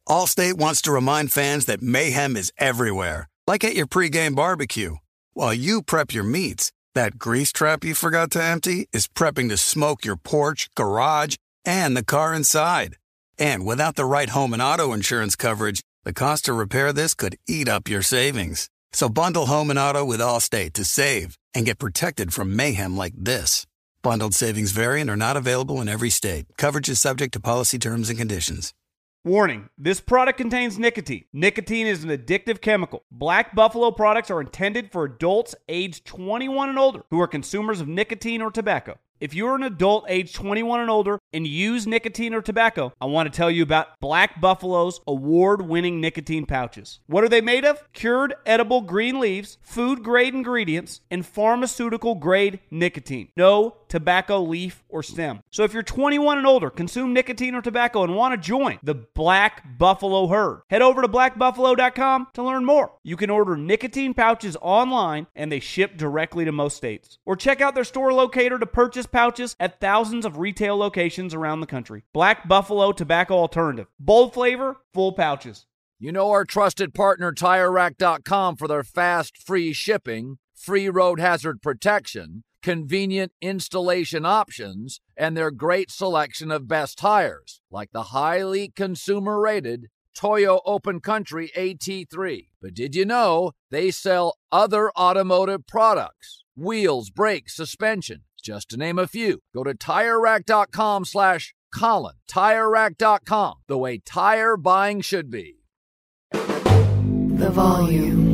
Allstate wants to remind fans that mayhem is everywhere, like at your pregame barbecue. While you prep your meats, that grease trap you forgot to empty is prepping to smoke your porch, garage, and the car inside. And without the right home and auto insurance coverage, the cost to repair this could eat up your savings. So bundle home and auto with Allstate to save and get protected from mayhem like this. Bundled savings vary and are not available in every state. Coverage is subject to policy terms and conditions. Warning, this product contains nicotine. Nicotine is an addictive chemical. Black Buffalo products are intended for adults aged 21 and older who are consumers of nicotine or tobacco. If you're an adult aged 21 and older and use nicotine or tobacco, I want to tell you about Black Buffalo's award-winning nicotine pouches. What are they made of? Cured edible green leaves, food-grade ingredients, and pharmaceutical-grade nicotine. No tobacco leaf or stem. So if you're 21 and older, consume nicotine or tobacco, and want to join the Black Buffalo herd, head over to blackbuffalo.com to learn more. You can order nicotine pouches online, and they ship directly to most states. Or check out their store locator to purchase pouches at thousands of retail locations around the country. Black Buffalo Tobacco Alternative. Bold flavor, full pouches. You know our trusted partner TireRack.com for their fast, free shipping, free road hazard protection, convenient installation options, and their great selection of best tires, like the highly consumer-rated Toyo Open Country AT3. But did you know they sell other automotive products? Wheels, brakes, suspension, just to name a few. Go to TireRack.com/Colin. TireRack.com, the way tire buying should be. The volume.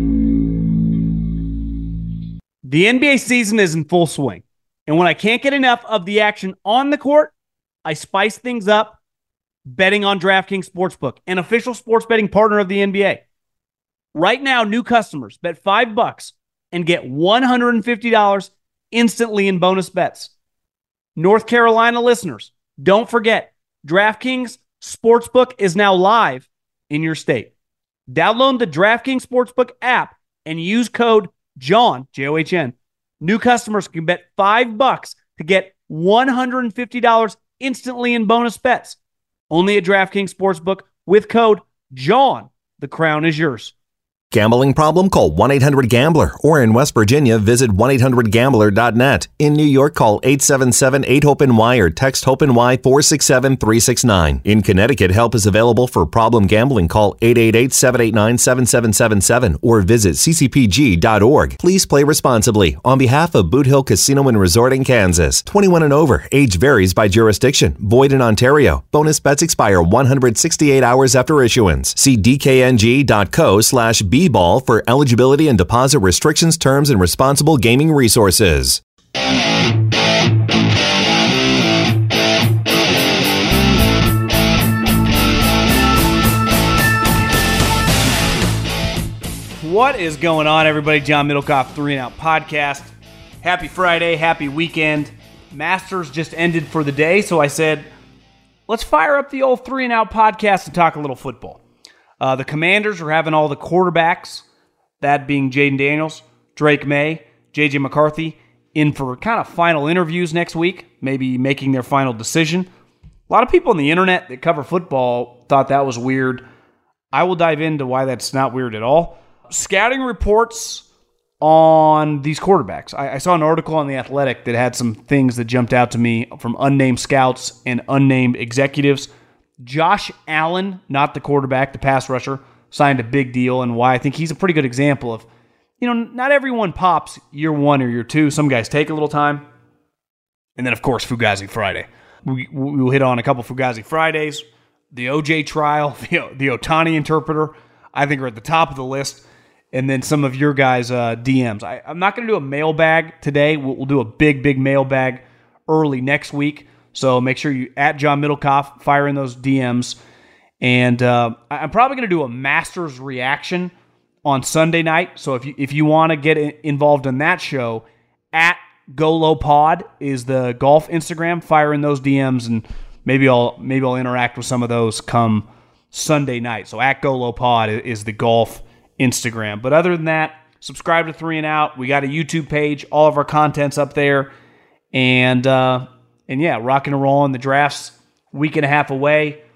The NBA season is in full swing, and when I can't get enough of the action on the court, I spice things up betting on DraftKings Sportsbook, an official sports betting partner of the NBA. Right now, new customers bet $5 and get $150 instantly in bonus bets. North Carolina listeners, don't forget, DraftKings Sportsbook is now live in your state. Download the DraftKings Sportsbook app and use code JOHN, J-O-H-N. New customers can bet $5 to get $150 instantly in bonus bets. Only at DraftKings Sportsbook with code JOHN. The crown is yours. Gambling problem? Call 1-800-GAMBLER. Or in West Virginia, visit 1-800-GAMBLER.net. In New York, call 877-8-HOPE-NY or text HOPE-NY 467-369. In Connecticut, help is available for problem gambling. Call 888-789-7777 or visit ccpg.org. Please play responsibly. On behalf of Boot Hill Casino and Resort in Kansas. 21 and over. Age varies by jurisdiction. Void in Ontario. Bonus bets expire 168 hours after issuance. See dkng.co/bball for eligibility and deposit restrictions, terms, and responsible gaming resources. What is going on, everybody? John Middlecoff, 3 and Out Podcast. Happy Friday, happy weekend. Masters just ended for the day, so I said, let's fire up the old 3 and Out Podcast and talk a little football. The Commanders are having all the quarterbacks, that being Jaden Daniels, Drake May, J.J. McCarthy, in for kind of final interviews next week, maybe making their final decision. A lot of people on the internet that cover football thought that was weird. I will dive into why that's not weird at all. Scouting reports on these quarterbacks. I saw an article on The Athletic that had some things that jumped out to me from unnamed scouts and unnamed executives. Josh Allen, not the quarterback, the pass rusher, signed a big deal, and why I think he's a pretty good example of, not everyone pops year 1 or year 2. Some guys take a little time. And then, of course, Fugazi Friday. We'll hit on a couple Fugazi Fridays. The OJ trial, the Ohtani interpreter, I think are at the top of the list. And then some of your guys' DMs. I'm not going to do a mailbag today. We'll do a big mailbag early next week. So make sure you, at John Middlecoff, fire in those DMs. And I'm probably going to do a Masters reaction on Sunday night. So if you want to get involved in that show, at GoLowPod is the golf Instagram. Fire in those DMs, and maybe I'll interact with some of those come Sunday night. So at GoLowPod is the golf Instagram. But other than that, subscribe to 3 and Out. We got a YouTube page. All of our content's up there. And yeah, rocking and rolling. The draft's week and a half away.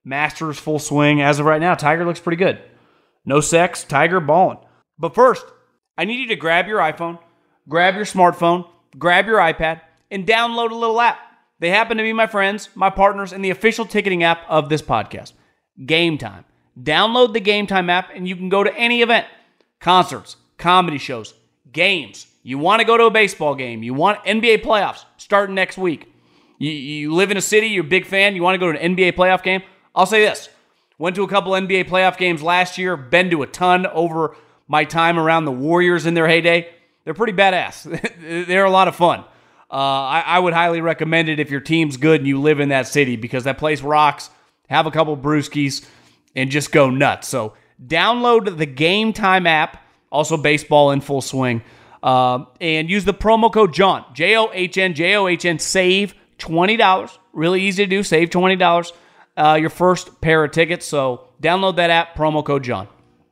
Masters full swing. As of right now, Tiger looks pretty good. No sex, Tiger balling. But first, I need you to grab your iPhone, grab your smartphone, grab your iPad, and download a little app. They happen to be my friends, my partners, and the official ticketing app of this podcast, Game Time. Download the Game Time app, and you can go to any event. Concerts, comedy shows, games. You want to go to a baseball game. You want NBA playoffs starting next week. You live in a city, you're a big fan, you want to go to an NBA playoff game? I'll say this. Went to a couple NBA playoff games last year, been to a ton over my time around the Warriors in their heyday. They're pretty badass. They're a lot of fun. I would highly recommend it if your team's good and you live in that city because that place rocks. Have a couple brewskis and just go nuts. So download the Game Time app, also baseball in full swing, and use the promo code JOHN, John, save $20. Really easy to do, save $20 your first pair of tickets. So download that app, promo code JOHN.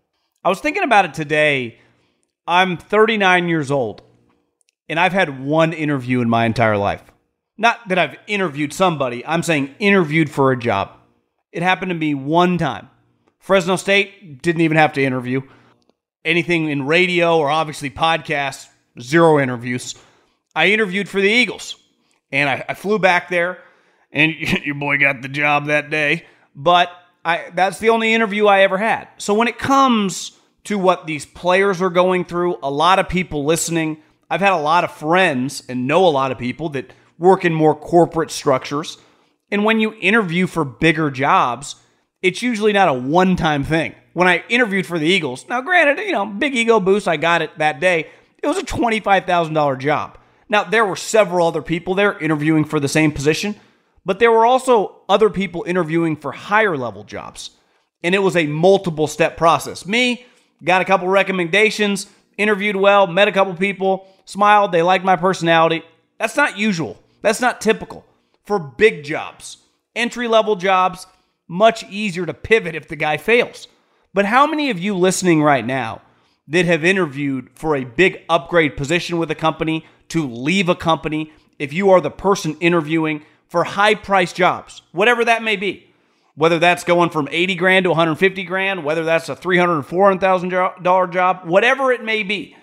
I was thinking about it today. I'm 39 years old, and I've had one interview in my entire life. Not that I've interviewed somebody, I'm saying interviewed for a job. It happened to me one time. Fresno State, didn't even have to interview. Anything in radio or obviously podcasts, 0 interviews. I interviewed for the Eagles, and I flew back there, and your boy got the job that day. But that's the only interview I ever had. So when it comes to what these players are going through, a lot of people listening, I've had a lot of friends and know a lot of people that work in more corporate structures. And when you interview for bigger jobs, it's usually not a one-time thing. When I interviewed for the Eagles, now granted, big ego boost, I got it that day. It was a $25,000 job. Now, there were several other people there interviewing for the same position, but there were also other people interviewing for higher level jobs. And it was a multiple step process. Me, got a couple recommendations, interviewed well, met a couple people, smiled, they liked my personality. That's not usual. That's not typical. For big jobs, entry-level jobs, much easier to pivot if the guy fails. But how many of you listening right now that have interviewed for a big upgrade position with a company, to leave a company, if you are the person interviewing for high-priced jobs, whatever that may be, whether that's going from $80,000 to $150,000, whether that's a $300,000 or $400,000 job, whatever it may be,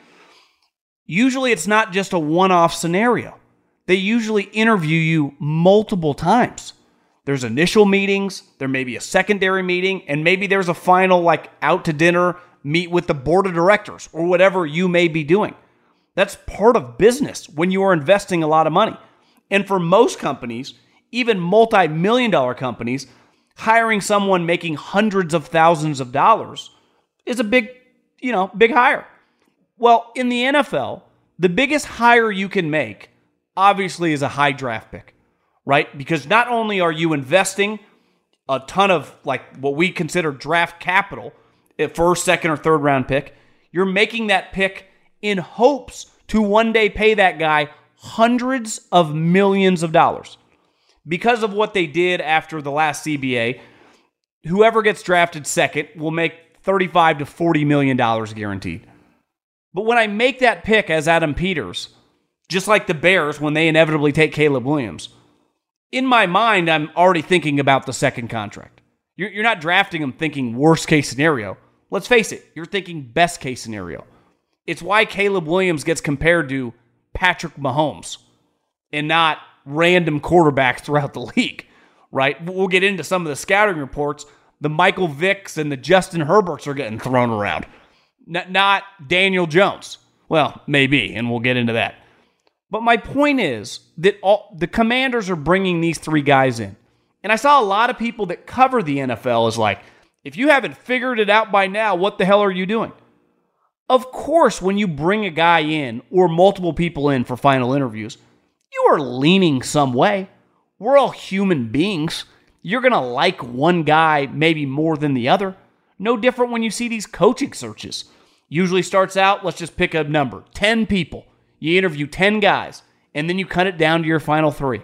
usually it's not just a one-off scenario. They usually interview you multiple times. There's initial meetings, there may be a secondary meeting, and maybe there's a final, out to dinner, meet with the board of directors, or whatever you may be doing. That's part of business when you are investing a lot of money. And for most companies, even multi-million-dollar companies, hiring someone making hundreds of thousands of dollars is a big hire. Well, in the NFL, the biggest hire you can make obviously is a high draft pick, right? Because not only are you investing a ton of what we consider draft capital, a first, second, or third round pick, you're making that pick in hopes to one day pay that guy hundreds of millions of dollars. Because of what they did after the last CBA, whoever gets drafted second will make $35 to $40 million guaranteed. But when I make that pick as Adam Peters, just like the Bears when they inevitably take Caleb Williams, in my mind, I'm already thinking about the second contract. You're not drafting him thinking worst case scenario. Let's face it, you're thinking best case scenario. It's why Caleb Williams gets compared to Patrick Mahomes and not random quarterbacks throughout the league, right? We'll get into some of the scouting reports. The Michael Vicks and the Justin Herberts are getting thrown around. Not Daniel Jones. Well, maybe, and we'll get into that. But my point is that the Commanders are bringing these 3 guys in. And I saw a lot of people that cover the NFL as if you haven't figured it out by now, what the hell are you doing? Of course, when you bring a guy in or multiple people in for final interviews, you are leaning some way. We're all human beings. You're going to like one guy maybe more than the other. No different when you see these coaching searches. Usually starts out, let's just pick a number, 10 people. You interview 10 guys, and then you cut it down to your final 3.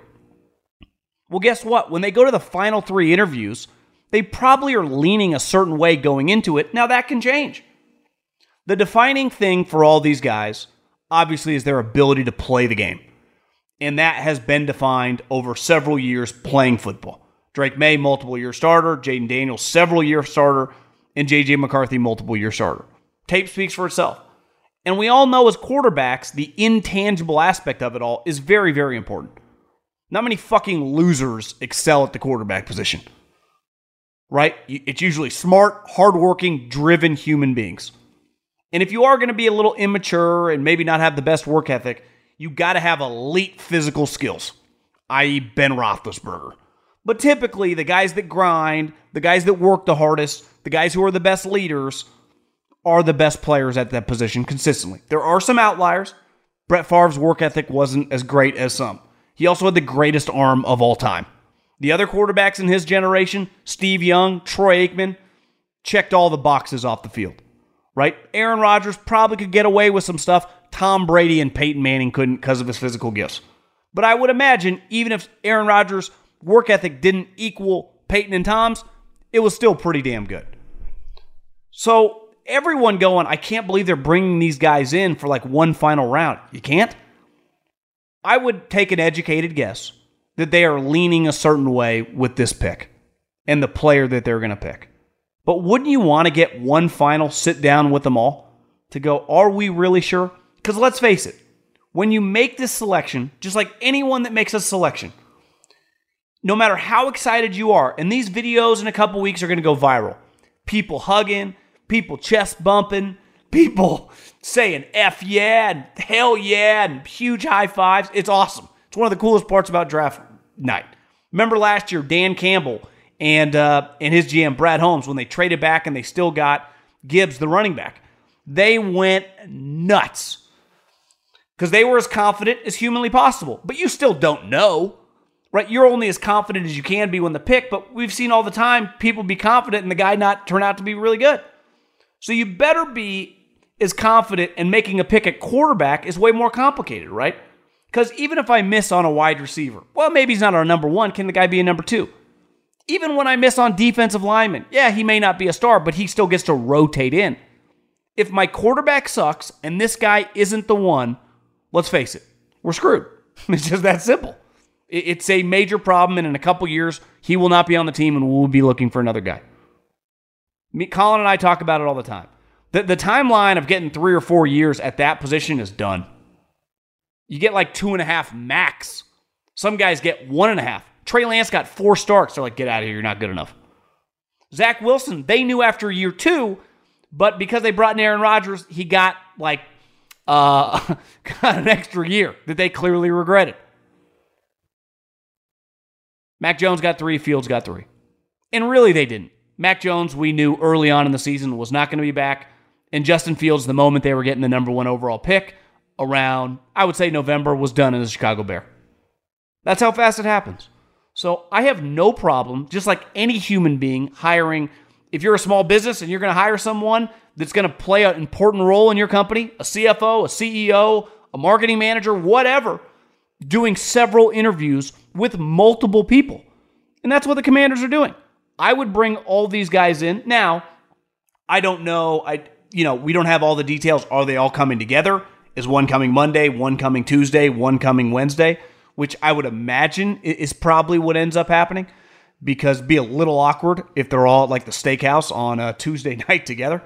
Well, guess what? When they go to the final 3 interviews, they probably are leaning a certain way going into it. Now, that can change. The defining thing for all these guys, obviously, is their ability to play the game. And that has been defined over several years playing football. Drake May, multiple-year starter. Jaden Daniels, several-year starter. And J.J. McCarthy, multiple-year starter. Tape speaks for itself. And we all know as quarterbacks, the intangible aspect of it all is very, very important. Not many fucking losers excel at the quarterback position. Right? It's usually smart, hardworking, driven human beings. And if you are going to be a little immature and maybe not have the best work ethic, you got to have elite physical skills, i.e. Ben Roethlisberger. But typically, the guys that grind, the guys that work the hardest, the guys who are the best leaders are the best players at that position consistently. There are some outliers. Brett Favre's work ethic wasn't as great as some. He also had the greatest arm of all time. The other quarterbacks in his generation, Steve Young, Troy Aikman, checked all the boxes off the field. Right? Aaron Rodgers probably could get away with some stuff Tom Brady and Peyton Manning couldn't because of his physical gifts. But I would imagine even if Aaron Rodgers' work ethic didn't equal Peyton and Tom's, it was still pretty damn good. So everyone going, I can't believe they're bringing these guys in for like one final round. You can't? I would take an educated guess that they are leaning a certain way with this pick and the player that they're going to pick. But wouldn't you want to get one final sit down with them all to go, are we really sure? Because let's face it, when you make this selection, just like anyone that makes a selection, no matter how excited you are, and these videos in a couple weeks are going to go viral. People hugging, people chest bumping, people saying F yeah and hell yeah and huge high fives. It's awesome. It's one of the coolest parts about draft night. Remember last year, Dan Campbell and his GM, Brad Holmes, when they traded back and they still got Gibbs, the running back, they went nuts because they were as confident as humanly possible. But you still don't know, right? You're only as confident as you can be when the pick, but we've seen all the time people be confident and the guy not turn out to be really good. So you better be as confident, and making a pick at quarterback is way more complicated, right? Because even if I miss on a wide receiver, well, maybe he's not our number one. Can the guy be a number two? Even when I miss on defensive linemen, yeah, he may not be a star, but he still gets to rotate in. If my quarterback sucks and this guy isn't the one, let's face it, we're screwed. It's just that simple. It's a major problem, and in a couple years, he will not be on the team and we'll be looking for another guy. Colin and I talk about it all the time. The timeline of getting 3 or 4 years at that position is done. You get like 2.5 max. Some guys get 1.5. Trey Lance got 4 starts. They're like, get out of here. You're not good enough. Zach Wilson, they knew after year 2, but because they brought in Aaron Rodgers, he got like got an extra year that they clearly regretted. Mac Jones got 3. Fields got 3. And really, they didn't. Mac Jones, we knew early on in the season, was not going to be back. And Justin Fields, the moment they were getting the number 1 overall pick, around, I would say November, was done as a Chicago Bear. That's how fast it happens. So I have no problem, just like any human being, hiring. If you're a small business and you're going to hire someone that's going to play an important role in your company, a CFO, a CEO, a marketing manager, whatever, doing several interviews with multiple people. And that's what the Commanders are doing. I would bring all these guys in. Now, I don't know. We don't have all the details. Are they all coming together? Is one coming Monday, one coming Tuesday, one coming Wednesday? Which I would imagine is probably what ends up happening, because it'd be a little awkward if they're all at like the steakhouse on a Tuesday night together.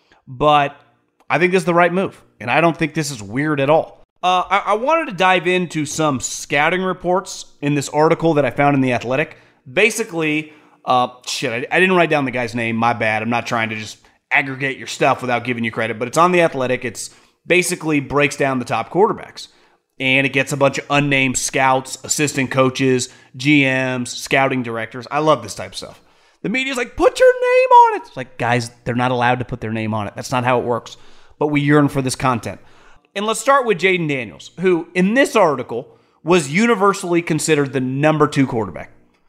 But I think this is the right move, and I don't think this is weird at all. I wanted to dive into some scouting reports in this article that I found in The Athletic. Basically, I didn't write down the guy's name. My bad. I'm not trying to just aggregate your stuff without giving you credit, but it's on The Athletic. It's basically breaks down the top quarterbacks. And it gets a bunch of unnamed scouts, assistant coaches, GMs, scouting directors. I love this type of stuff. The media's like, put your name on it. It's like, guys, they're not allowed to put their name on it. That's not how it works. But we yearn for this content. And let's start with Jaden Daniels, who in this article was universally considered the number 2 quarterback.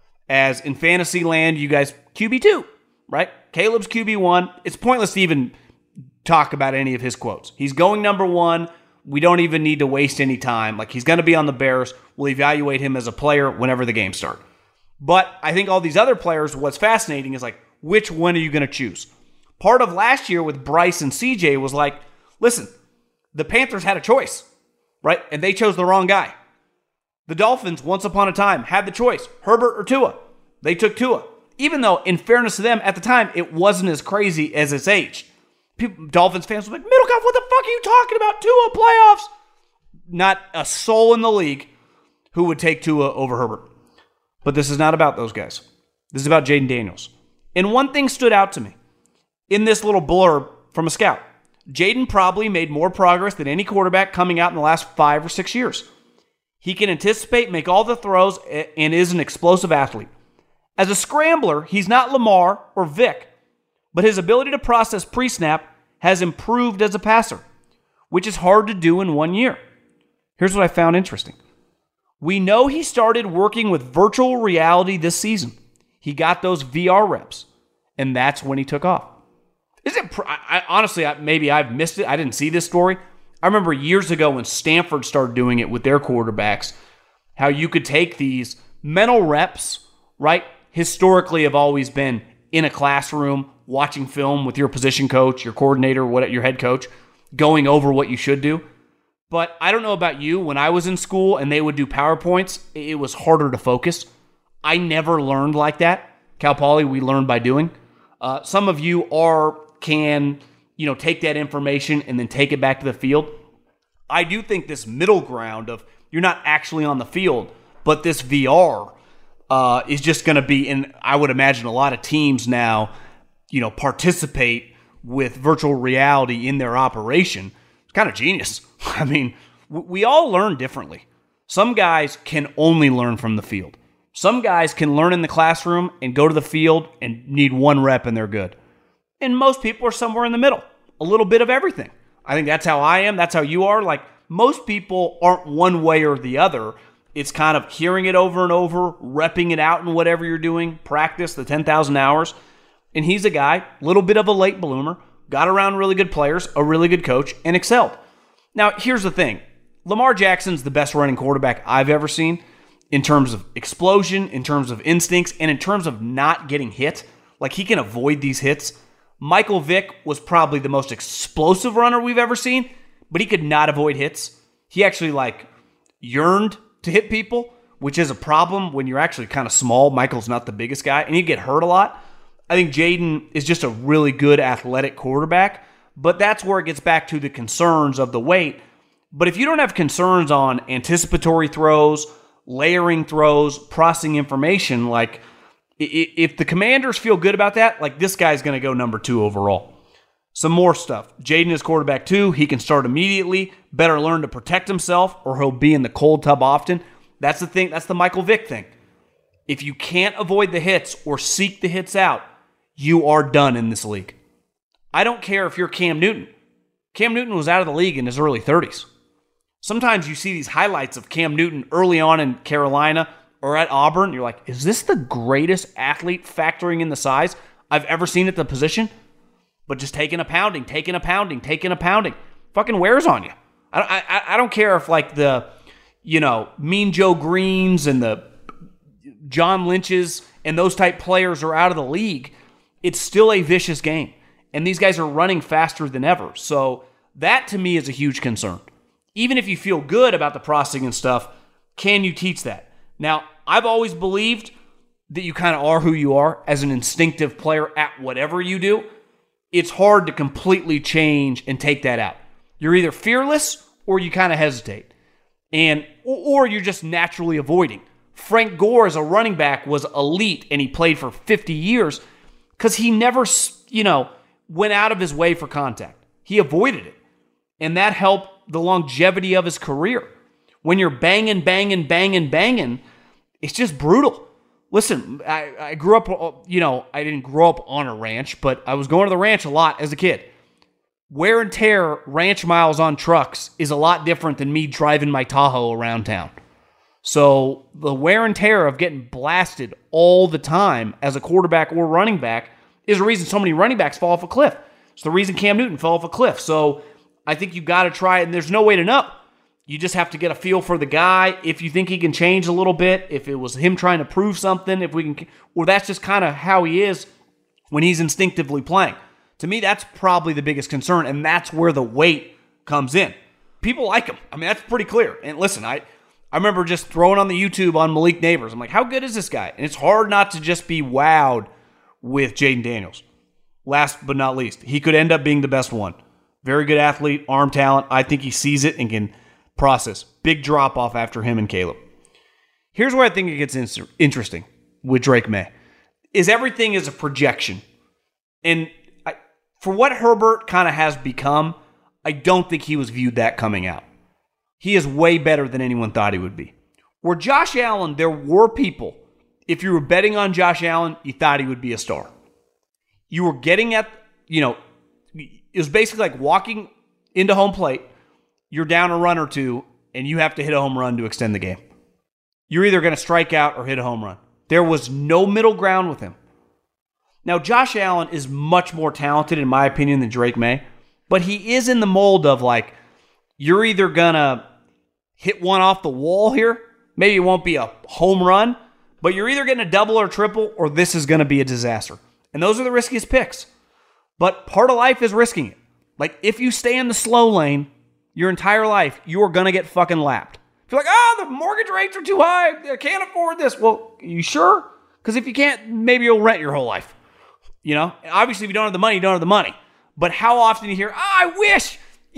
As in fantasy land, you guys, QB2, right? Caleb's QB1. It's pointless to even talk about any of his quotes. He's going number 1. We don't even need to waste any time. Like, he's going to be on the Bears. We'll evaluate him as a player whenever the games start. But I think all these other players, what's fascinating is like, which one are you going to choose? Part of last year with Bryce and CJ was like, listen, the Panthers had a choice, right? And they chose the wrong guy. The Dolphins, once upon a time, had the choice, Herbert or Tua. They took Tua. Even though, in fairness to them, at the time, it wasn't as crazy as it's aged. Dolphins fans were like, Middlecoff, what the fuck are you talking about? Tua playoffs? Not a soul in the league who would take Tua over Herbert. But this is not about those guys. This is about Jayden Daniels. And one thing stood out to me in this little blurb from a scout. Jayden probably made more progress than any quarterback coming out in the last 5 or 6 years. He can anticipate, make all the throws, and is an explosive athlete. As a scrambler, he's not Lamar or Vic, but his ability to process pre-snap has improved as a passer, which is hard to do in 1 year. Here's what I found interesting. We know he started working with virtual reality this season. He got those VR reps, and that's when he took off. Honestly, maybe I've missed it. I didn't see this story. I remember years ago when Stanford started doing it with their quarterbacks, how you could take these mental reps, right? Historically have always been in a classroom, watching film with your position coach, your coordinator, your head coach, going over what you should do. But I don't know about you. When I was in school and they would do PowerPoints, it was harder to focus. I never learned like that. Cal Poly, we learned by doing. Some of you can take that information and then take it back to the field. I do think this middle ground of you're not actually on the field, but this VR is just going to be, and I would imagine a lot of teams now, participate with virtual reality in their operation. It's kind of genius. I mean, we all learn differently. Some guys can only learn from the field. Some guys can learn in the classroom and go to the field and need 1 rep and they're good. And most people are somewhere in the middle, a little bit of everything. I think that's how I am. That's how you are. Like, most people aren't one way or the other. It's kind of hearing it over and over, repping it out in whatever you're doing, practice the 10,000 hours. And he's a guy, little bit of a late bloomer, got around really good players, a really good coach, and excelled. Now, here's the thing. Lamar Jackson's the best running quarterback I've ever seen in terms of explosion, in terms of instincts, and in terms of not getting hit. Like, he can avoid these hits. Michael Vick was probably the most explosive runner we've ever seen, but he could not avoid hits. He actually, yearned to hit people, which is a problem when you're actually kind of small. Michael's not the biggest guy, and he'd get hurt a lot. I think Jayden is just a really good athletic quarterback, but that's where it gets back to the concerns of the weight. But if you don't have concerns on anticipatory throws, layering throws, processing information, if the Commanders feel good about that, this guy's going to go number 2 overall. Some more stuff. Jayden is quarterback 2. He can start immediately. Better learn to protect himself or he'll be in the cold tub often. That's the thing. That's the Michael Vick thing. If you can't avoid the hits or seek the hits out, you are done in this league. I don't care if you're Cam Newton. Cam Newton was out of the league in his early 30s. Sometimes you see these highlights of Cam Newton early on in Carolina or at Auburn. You're like, is this the greatest athlete factoring in the size I've ever seen at the position? But just taking a pounding. Fucking wears on you. I don't care if the, Mean Joe Greens and the John Lynches and those type players are out of the league. It's still a vicious game. And these guys are running faster than ever. So that to me is a huge concern. Even if you feel good about the processing and stuff, can you teach that? Now, I've always believed that you kind of are who you are as an instinctive player at whatever you do. It's hard to completely change and take that out. You're either fearless or you kind of hesitate. Or you're just naturally avoiding. Frank Gore as a running back was elite and he played for 50 years because he never, went out of his way for contact. He avoided it. And that helped the longevity of his career. When you're banging, it's just brutal. Listen, I grew up, I didn't grow up on a ranch, but I was going to the ranch a lot as a kid. Wear and tear ranch miles on trucks is a lot different than me driving my Tahoe around town. So the wear and tear of getting blasted all the time as a quarterback or running back is the reason so many running backs fall off a cliff. It's the reason Cam Newton fell off a cliff. So I think you got to try it, and there's no way to know. You just have to get a feel for the guy. If you think he can change a little bit, if it was him trying to prove something, or that's just kind of how he is when he's instinctively playing. To me, that's probably the biggest concern, and that's where the weight comes in. People like him. I mean, that's pretty clear. And listen, I I remember just throwing on the YouTube on Malik Neighbors. I'm like, how good is this guy? And it's hard not to just be wowed with Jaden Daniels. Last but not least, he could end up being the best one. Very good athlete, arm talent. I think he sees it and can process. Big drop off after him and Caleb. Here's where I think it gets interesting with Drake May. Is everything is a projection. And for what Herbert kind of has become, I don't think he was viewed that coming out. He is way better than anyone thought he would be. Where Josh Allen, there were people, if you were betting on Josh Allen, you thought he would be a star. You were getting at, it was basically like walking into home plate, you're down a run or two, and you have to hit a home run to extend the game. You're either going to strike out or hit a home run. There was no middle ground with him. Now, Josh Allen is much more talented, in my opinion, than Drake May, but he is in the mold of like, you're either going to hit one off the wall here, maybe it won't be a home run, but you're either getting a double or triple, or this is going to be a disaster. And those are the riskiest picks. But part of life is risking it. Like, if you stay in the slow lane your entire life, you are going to get fucking lapped. If you're like, the mortgage rates are too high, I can't afford this. Well, you sure? Because if you can't, maybe you'll rent your whole life. Obviously, if you don't have the money, you don't have the money. But how often you hear, I wish,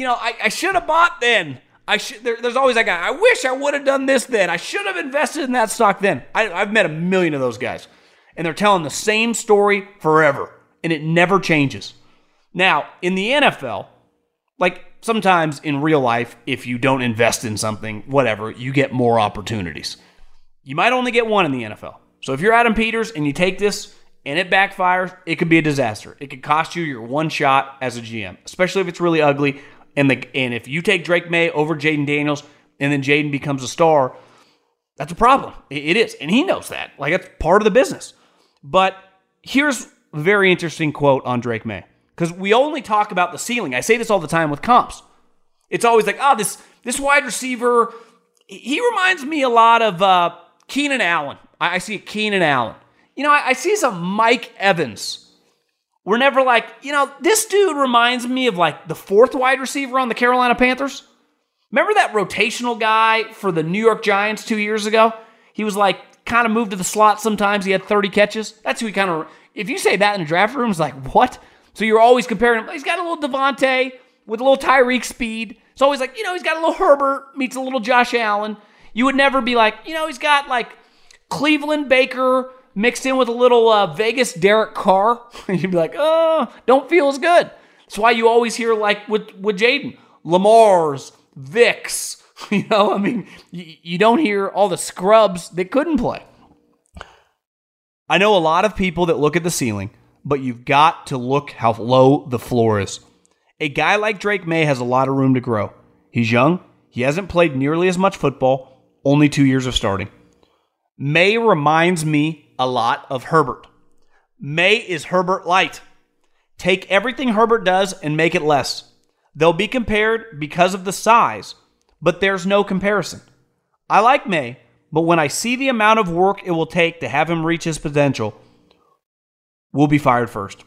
I should have bought then. There's always that guy, I wish I would have done this then. I should have invested in that stock then. I've met a million of those guys. And they're telling the same story forever. And it never changes. Now, in the NFL, like sometimes in real life, if you don't invest in something, whatever, you get more opportunities. You might only get one in the NFL. So if you're Adam Peters and you take this and it backfires, it could be a disaster. It could cost you your one shot as a GM, especially if it's really ugly. And if you take Drake May over Jaden Daniels and then Jaden becomes a star, that's a problem. It is. And he knows that. Like, that's part of the business. But here's a very interesting quote on Drake May. Because we only talk about the ceiling. I say this all the time with comps. It's always like, this wide receiver, he reminds me a lot of Keenan Allen. I see Keenan Allen. I see some Mike Evans. We're never like, this dude reminds me of like the fourth wide receiver on the Carolina Panthers. Remember that rotational guy for the New York Giants 2 years ago? He was like kind of moved to the slot sometimes. He had 30 catches. That's who he kind of, if you say that in the draft room, it's like, what? So you're always comparing him. He's got a little Devontae with a little Tyreek speed. It's always like, he's got a little Herbert meets a little Josh Allen. You would never be like, he's got like Cleveland Baker mixed in with a little Vegas Derek Carr. You'd be like, don't feel as good. That's why you always hear like with Jaden, Lamar's, Vicks. You don't hear all the scrubs that couldn't play. I know a lot of people that look at the ceiling, but you've got to look how low the floor is. A guy like Drake May has a lot of room to grow. He's young. He hasn't played nearly as much football, only 2 years of starting. May reminds me a lot of Herbert. May is Herbert light. Take everything Herbert does and make it less. They'll be compared because of the size, but there's no comparison. I like May, but when I see the amount of work it will take to have him reach his potential, we'll be fired first.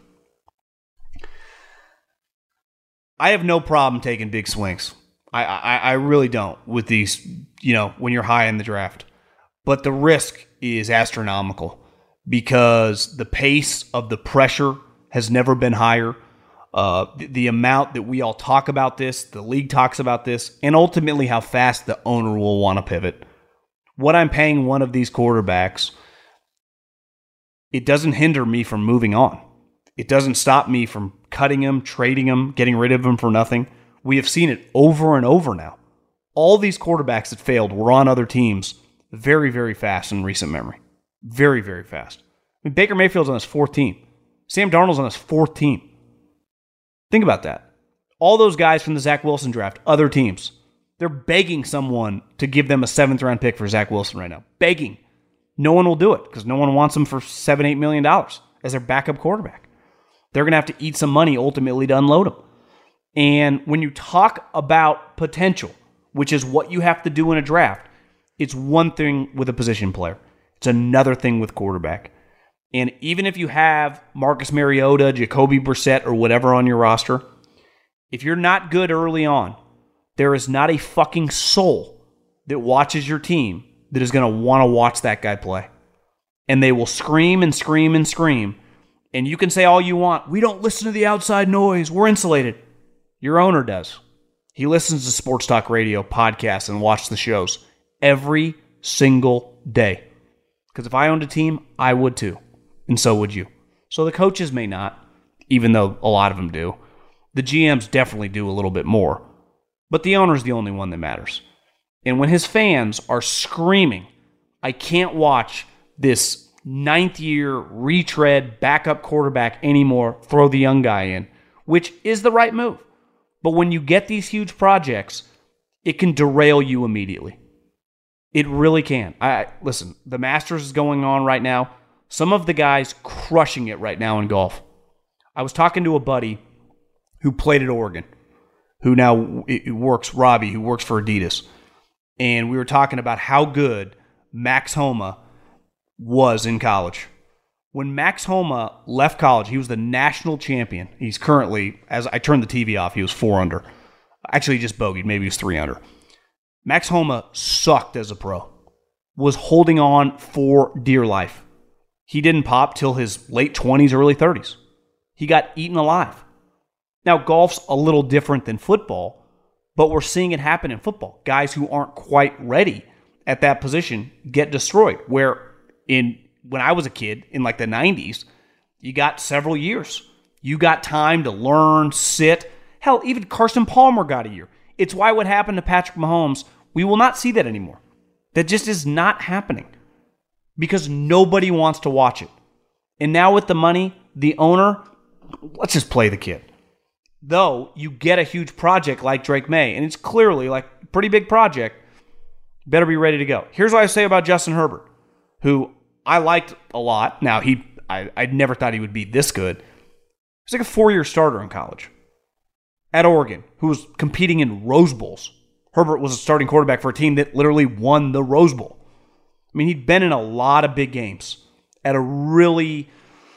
I have no problem taking big swings. I really don't with these, when you're high in the draft. But the risk is astronomical because the pace of the pressure has never been higher. The amount that we all talk about this, the league talks about this, and ultimately how fast the owner will want to pivot. What I'm paying one of these quarterbacks, it doesn't hinder me from moving on. It doesn't stop me from cutting him, trading him, getting rid of him for nothing. We have seen it over and over now. All these quarterbacks that failed were on other teams very, very fast in recent memory. Very, very fast. Baker Mayfield's on his fourth team. Sam Darnold's on his fourth team. Think about that. All those guys from the Zach Wilson draft, other teams, they're begging someone to give them a 7th-round pick for Zach Wilson right now. Begging. No one will do it because no one wants him for $7-8 million as their backup quarterback. They're going to have to eat some money ultimately to unload him. And when you talk about potential, which is what you have to do in a draft, it's one thing with a position player. It's another thing with quarterback. And even if you have Marcus Mariota, Jacoby Brissett, or whatever on your roster, if you're not good early on, there is not a fucking soul that watches your team that is going to want to watch that guy play. And they will scream and scream and scream. And you can say all you want, we don't listen to the outside noise, we're insulated. Your owner does. He listens to sports talk radio, podcasts, and watches the shows every single day. Because if I owned a team, I would too. And so would you. So the coaches may not, even though a lot of them do. The GMs definitely do a little bit more. But the owner's the only one that matters. And when his fans are screaming, I can't watch this ninth-year retread backup quarterback anymore, throw the young guy in, which is the right move. But when you get these huge projects, it can derail you immediately. It really can. Listen, the Masters is going on right now. Some of the guys crushing it right now in golf. I was talking to a buddy who played at Oregon, who now works, Robbie, who works for Adidas. And we were talking about how good Max Homa was in college. When Max Homa left college, he was the national champion. He's currently, as I turned the TV off, he was 4 under. Actually, he just bogeyed. Maybe he was 3 under. Max Homa sucked as a pro. Was holding on for dear life. He didn't pop till his late 20s, early 30s. He got eaten alive. Now, golf's a little different than football, but we're seeing it happen in football. Guys who aren't quite ready at that position get destroyed. When I was a kid, in like the 90s, you got several years. You got time to learn, sit. Hell, even Carson Palmer got a year. It's why what happened to Patrick Mahomes, we will not see that anymore. That just is not happening because nobody wants to watch it. And now with the money, the owner, let's just play the kid. Though you get a huge project like Drake May, and it's clearly like a pretty big project, better be ready to go. Here's what I say about Justin Herbert, who I liked a lot. Now, I never thought he would be this good. He's like a 4-year starter in college at Oregon, who was competing in Rose Bowls. Herbert was a starting quarterback for a team that literally won the Rose Bowl. I mean, he'd been in a lot of big games at a really,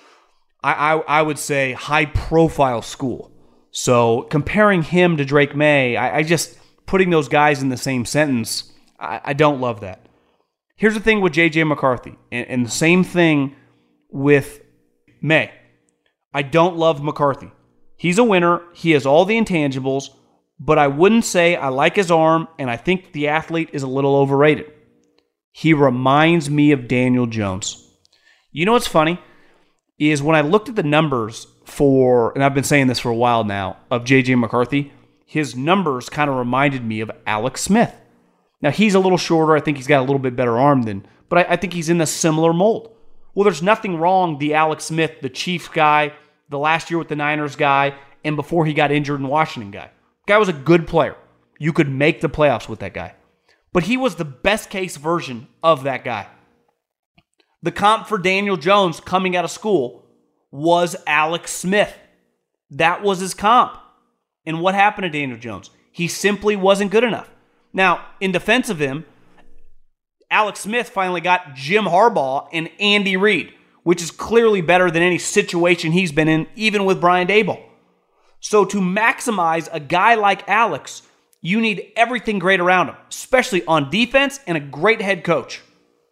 I would say, high-profile school. So comparing him to Drake May, I just, putting those guys in the same sentence, I don't love that. Here's the thing with J.J. McCarthy, and the same thing with May. I don't love McCarthy. He's a winner. He has all the intangibles, but I wouldn't say I like his arm, and I think the athlete is a little overrated. He reminds me of Daniel Jones. You know what's funny? Is when I looked at the numbers for, and I've been saying this for a while now, of J.J. McCarthy, his numbers kind of reminded me of Alex Smith. Now, he's a little shorter. I think he's got a little bit better arm but I think he's in a similar mold. Well, there's nothing wrong, the Alex Smith, the Chiefs guy, the last year with the Niners guy, and before he got injured in Washington guy. Guy was a good player. You could make the playoffs with that guy. But he was the best case version of that guy. The comp for Daniel Jones coming out of school was Alex Smith. That was his comp. And what happened to Daniel Jones? He simply wasn't good enough. Now, in defense of him, Alex Smith finally got Jim Harbaugh and Andy Reid, which is clearly better than any situation he's been in, even with Brian Daboll. So to maximize a guy like Alex, you need everything great around him, especially on defense and a great head coach.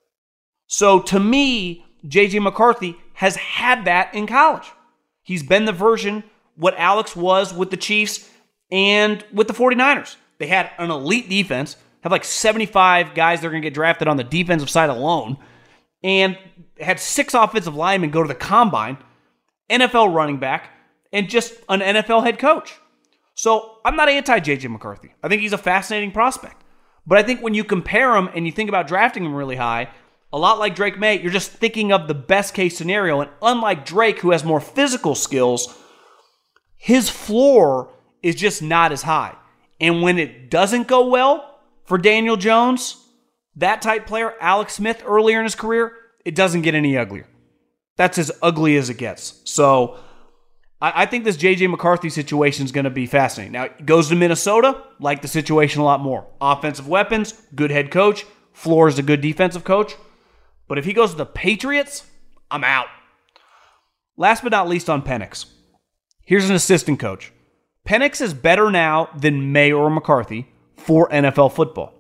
So to me, J.J. McCarthy has had that in college. He's been the version what Alex was with the Chiefs and with the 49ers. They had an elite defense, have like 75 guys that are going to get drafted on the defensive side alone, and had 6 offensive linemen go to the combine, NFL running back, and just an NFL head coach. So I'm not anti-J.J. McCarthy. I think he's a fascinating prospect. But I think when you compare him and you think about drafting him really high, a lot like Drake May, you're just thinking of the best case scenario. And unlike Drake, who has more physical skills, his floor is just not as high. And when it doesn't go well for Daniel Jones, that type player, Alex Smith, earlier in his career, it doesn't get any uglier. That's as ugly as it gets. So I think this J.J. McCarthy situation is going to be fascinating. Now, it goes to Minnesota, like the situation a lot more. Offensive weapons, good head coach. Floor is a good defensive coach. But if he goes to the Patriots, I'm out. Last but not least on Penix. Here's an assistant coach. Penix is better now than May or McCarthy for NFL football.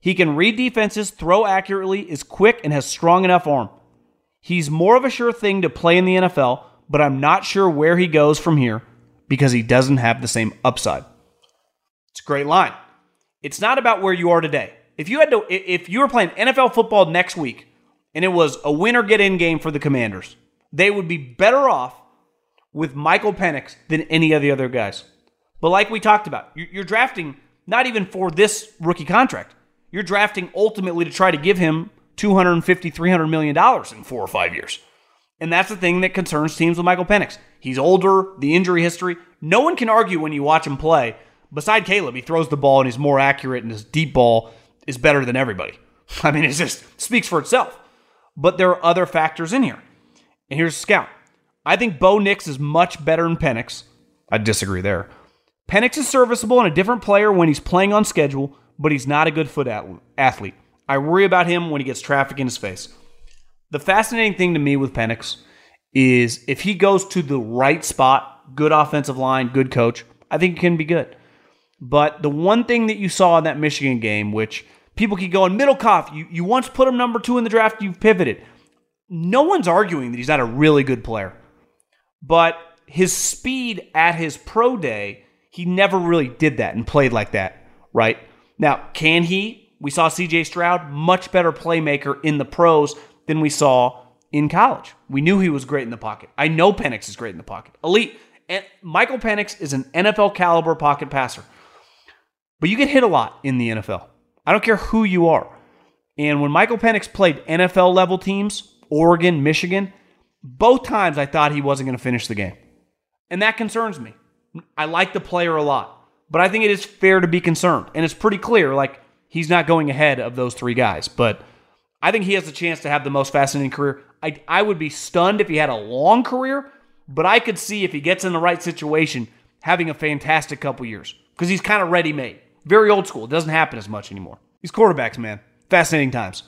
He can read defenses, throw accurately, is quick, and has strong enough arm. He's more of a sure thing to play in the NFL, but I'm not sure where he goes from here because he doesn't have the same upside. It's a great line. It's not about where you are today. If you were playing NFL football next week and it was a win or get in game for the Commanders, they would be better off with Michael Penix than any of the other guys. But like we talked about, you're drafting not even for this rookie contract. You're drafting ultimately to try to give him $250, $300 million in 4 or 5 years. And that's the thing that concerns teams with Michael Penix. He's older, the injury history. No one can argue when you watch him play. Beside Caleb, he throws the ball and he's more accurate and his deep ball is better than everybody. I mean, it just speaks for itself. But there are other factors in here. And here's a scout. I think Bo Nix is much better than Penix. I disagree there. Penix is serviceable and a different player when he's playing on schedule, but he's not a good foot athlete. I worry about him when he gets traffic in his face. The fascinating thing to me with Penix is if he goes to the right spot, good offensive line, good coach, I think he can be good. But the one thing that you saw in that Michigan game, which people keep going, Middlecoff, you once put him number 2 in the draft, you've pivoted. No one's arguing that he's not a really good player. But his speed at his pro day, he never really did that and played like that, right? Now, can he? We saw C.J. Stroud, much better playmaker in the pros than we saw in college. We knew he was great in the pocket. I know Penix is great in the pocket. Elite. And Michael Penix is an NFL caliber pocket passer. But you get hit a lot in the NFL. I don't care who you are. And when Michael Penix played NFL level teams, Oregon, Michigan, both times I thought he wasn't going to finish the game. And that concerns me. I like the player a lot. But I think it is fair to be concerned. And it's pretty clear, like, he's not going ahead of those 3 guys. But I think he has a chance to have the most fascinating career. I would be stunned if he had a long career, but I could see if he gets in the right situation having a fantastic couple years. Because he's kind of ready-made. Very old school. It doesn't happen as much anymore. These quarterbacks, man. Fascinating times.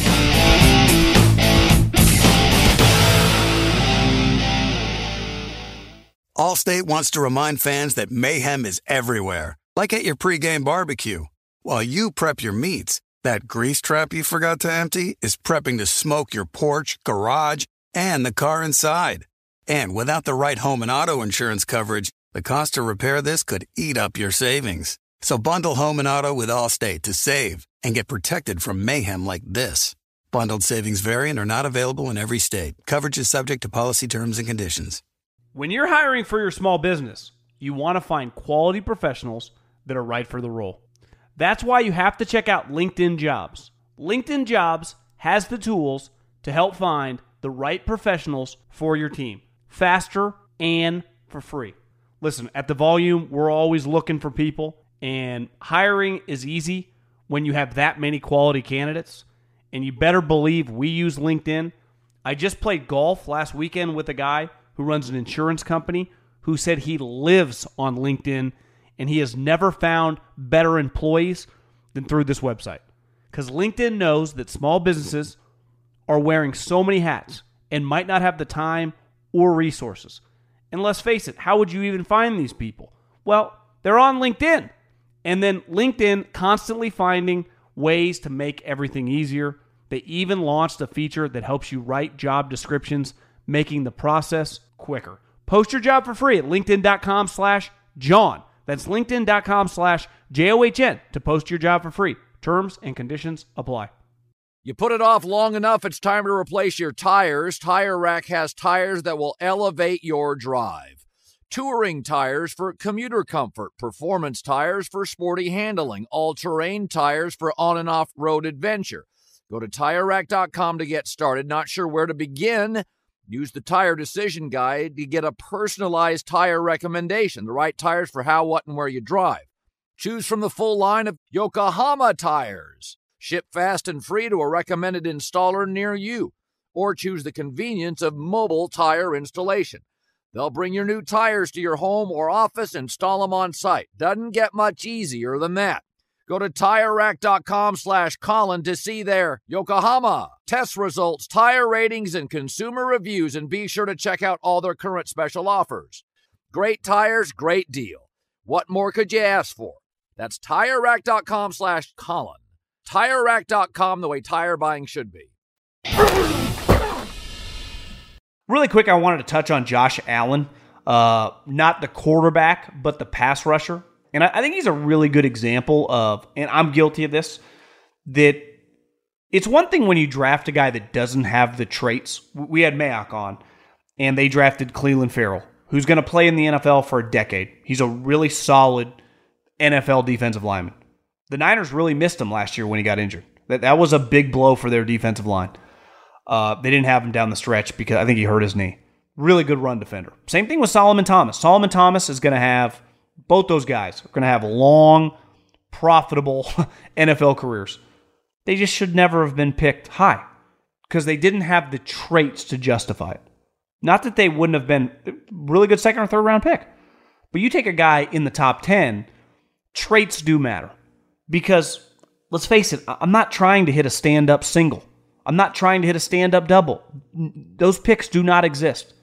Allstate wants to remind fans that mayhem is everywhere. Like at your pregame barbecue. While you prep your meats, that grease trap you forgot to empty is prepping to smoke your porch, garage, and the car inside. And without the right home and auto insurance coverage, the cost to repair this could eat up your savings. So bundle home and auto with Allstate to save and get protected from mayhem like this. Bundled savings vary and are not available in every state. Coverage is subject to policy terms and conditions. When you're hiring for your small business, you want to find quality professionals that are right for the role. That's why you have to check out LinkedIn Jobs. LinkedIn Jobs has the tools to help find the right professionals for your team, faster and for free. Listen, at The Volume, we're always looking for people, and hiring is easy when you have that many quality candidates, and you better believe we use LinkedIn. I just played golf last weekend with a guy who runs an insurance company who said he lives on LinkedIn and he has never found better employees than through this website. Because LinkedIn knows that small businesses are wearing so many hats and might not have the time or resources. And let's face it, how would you even find these people? Well, they're on LinkedIn. And then LinkedIn constantly finding ways to make everything easier. They even launched a feature that helps you write job descriptions, making the process quicker. Post your job for free at linkedin.com/John. That's linkedin.com/JOHN to post your job for free. Terms and conditions apply. You put it off long enough, it's time to replace your tires. Tire Rack has tires that will elevate your drive. Touring tires for commuter comfort, performance tires for sporty handling, all-terrain tires for on- and off-road adventure. Go to TireRack.com to get started. Not sure where to begin? Use the Tire Decision Guide to get a personalized tire recommendation, the right tires for how, what, and where you drive. Choose from the full line of Yokohama tires. Ship fast and free to a recommended installer near you. Or choose the convenience of mobile tire installation. They'll bring your new tires to your home or office and install them on site. Doesn't get much easier than that. Go to TireRack.com/Colin to see their Yokohama test results, tire ratings, and consumer reviews, and be sure to check out all their current special offers. Great tires, great deal. What more could you ask for? That's TireRack.com/Colin. TireRack.com, the way tire buying should be. Really quick, I wanted to touch on Josh Allen. Not the quarterback, but the pass rusher. And I think he's a really good example of, and I'm guilty of this, that it's one thing when you draft a guy that doesn't have the traits. We had Mayock on, and they drafted Clelin Ferrell, who's going to play in the NFL for a decade. He's a really solid NFL defensive lineman. The Niners really missed him last year when he got injured. That was a big blow for their defensive line. They didn't have him down the stretch because I think he hurt his knee. Really good run defender. Same thing with Solomon Thomas. Solomon Thomas is going to have, both those guys are going to have long, profitable NFL careers. They just should never have been picked high because they didn't have the traits to justify it. Not that they wouldn't have been really good second or third round pick. But you take a guy in the top 10, traits do matter. Because, let's face it, I'm not trying to hit a stand-up single. I'm not trying to hit a stand-up double. Those picks do not exist.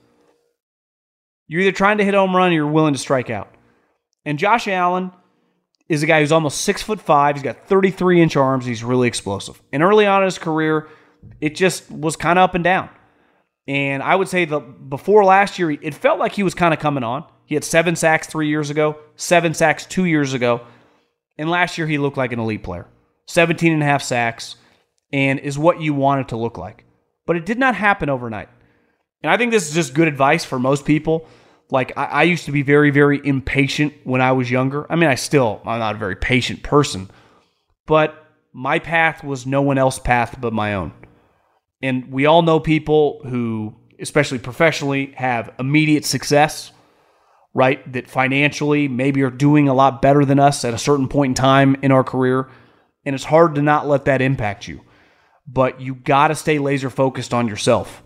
You're either trying to hit a home run or you're willing to strike out. And Josh Allen is a guy who's almost 6'5". He's got 33-inch arms. He's really explosive. And early on in his career, it just was kind of up and down. And I would say before last year, it felt like he was kind of coming on. He had 7 sacks 3 years ago, 7 sacks 2 years ago. And last year, he looked like an elite player. 17.5 sacks, and is what you want it to look like. But it did not happen overnight. And I think this is just good advice for most people. Like, I used to be very, very impatient when I was younger. I mean, I'm not a very patient person. But my path was no one else's path but my own. And we all know people who, especially professionally, have immediate success, right? That financially maybe are doing a lot better than us at a certain point in time in our career. And it's hard to not let that impact you. But you got to stay laser focused on yourself.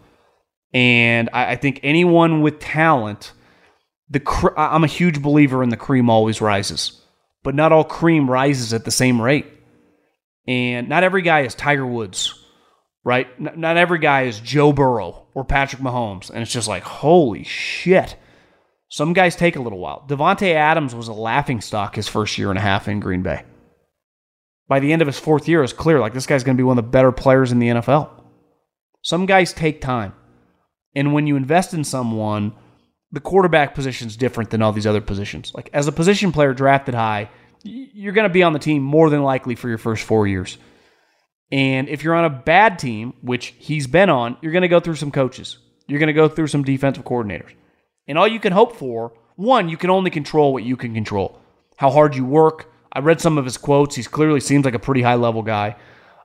And I think anyone with talent, I'm a huge believer in the cream always rises. But not all cream rises at the same rate. And not every guy is Tiger Woods, right? Not every guy is Joe Burrow or Patrick Mahomes. And it's just like, holy shit. Some guys take a little while. Davante Adams was a laughingstock his first year and a half in Green Bay. By the end of his 4th year, it's clear like this guy's going to be one of the better players in the NFL. Some guys take time. And when you invest in someone, the quarterback position is different than all these other positions. Like as a position player drafted high, you're going to be on the team more than likely for your first 4 years. And if you're on a bad team, which he's been on, you're going to go through some coaches. You're going to go through some defensive coordinators. And all you can hope for, one, you can only control what you can control. How hard you work. I read some of his quotes. He clearly seems like a pretty high-level guy.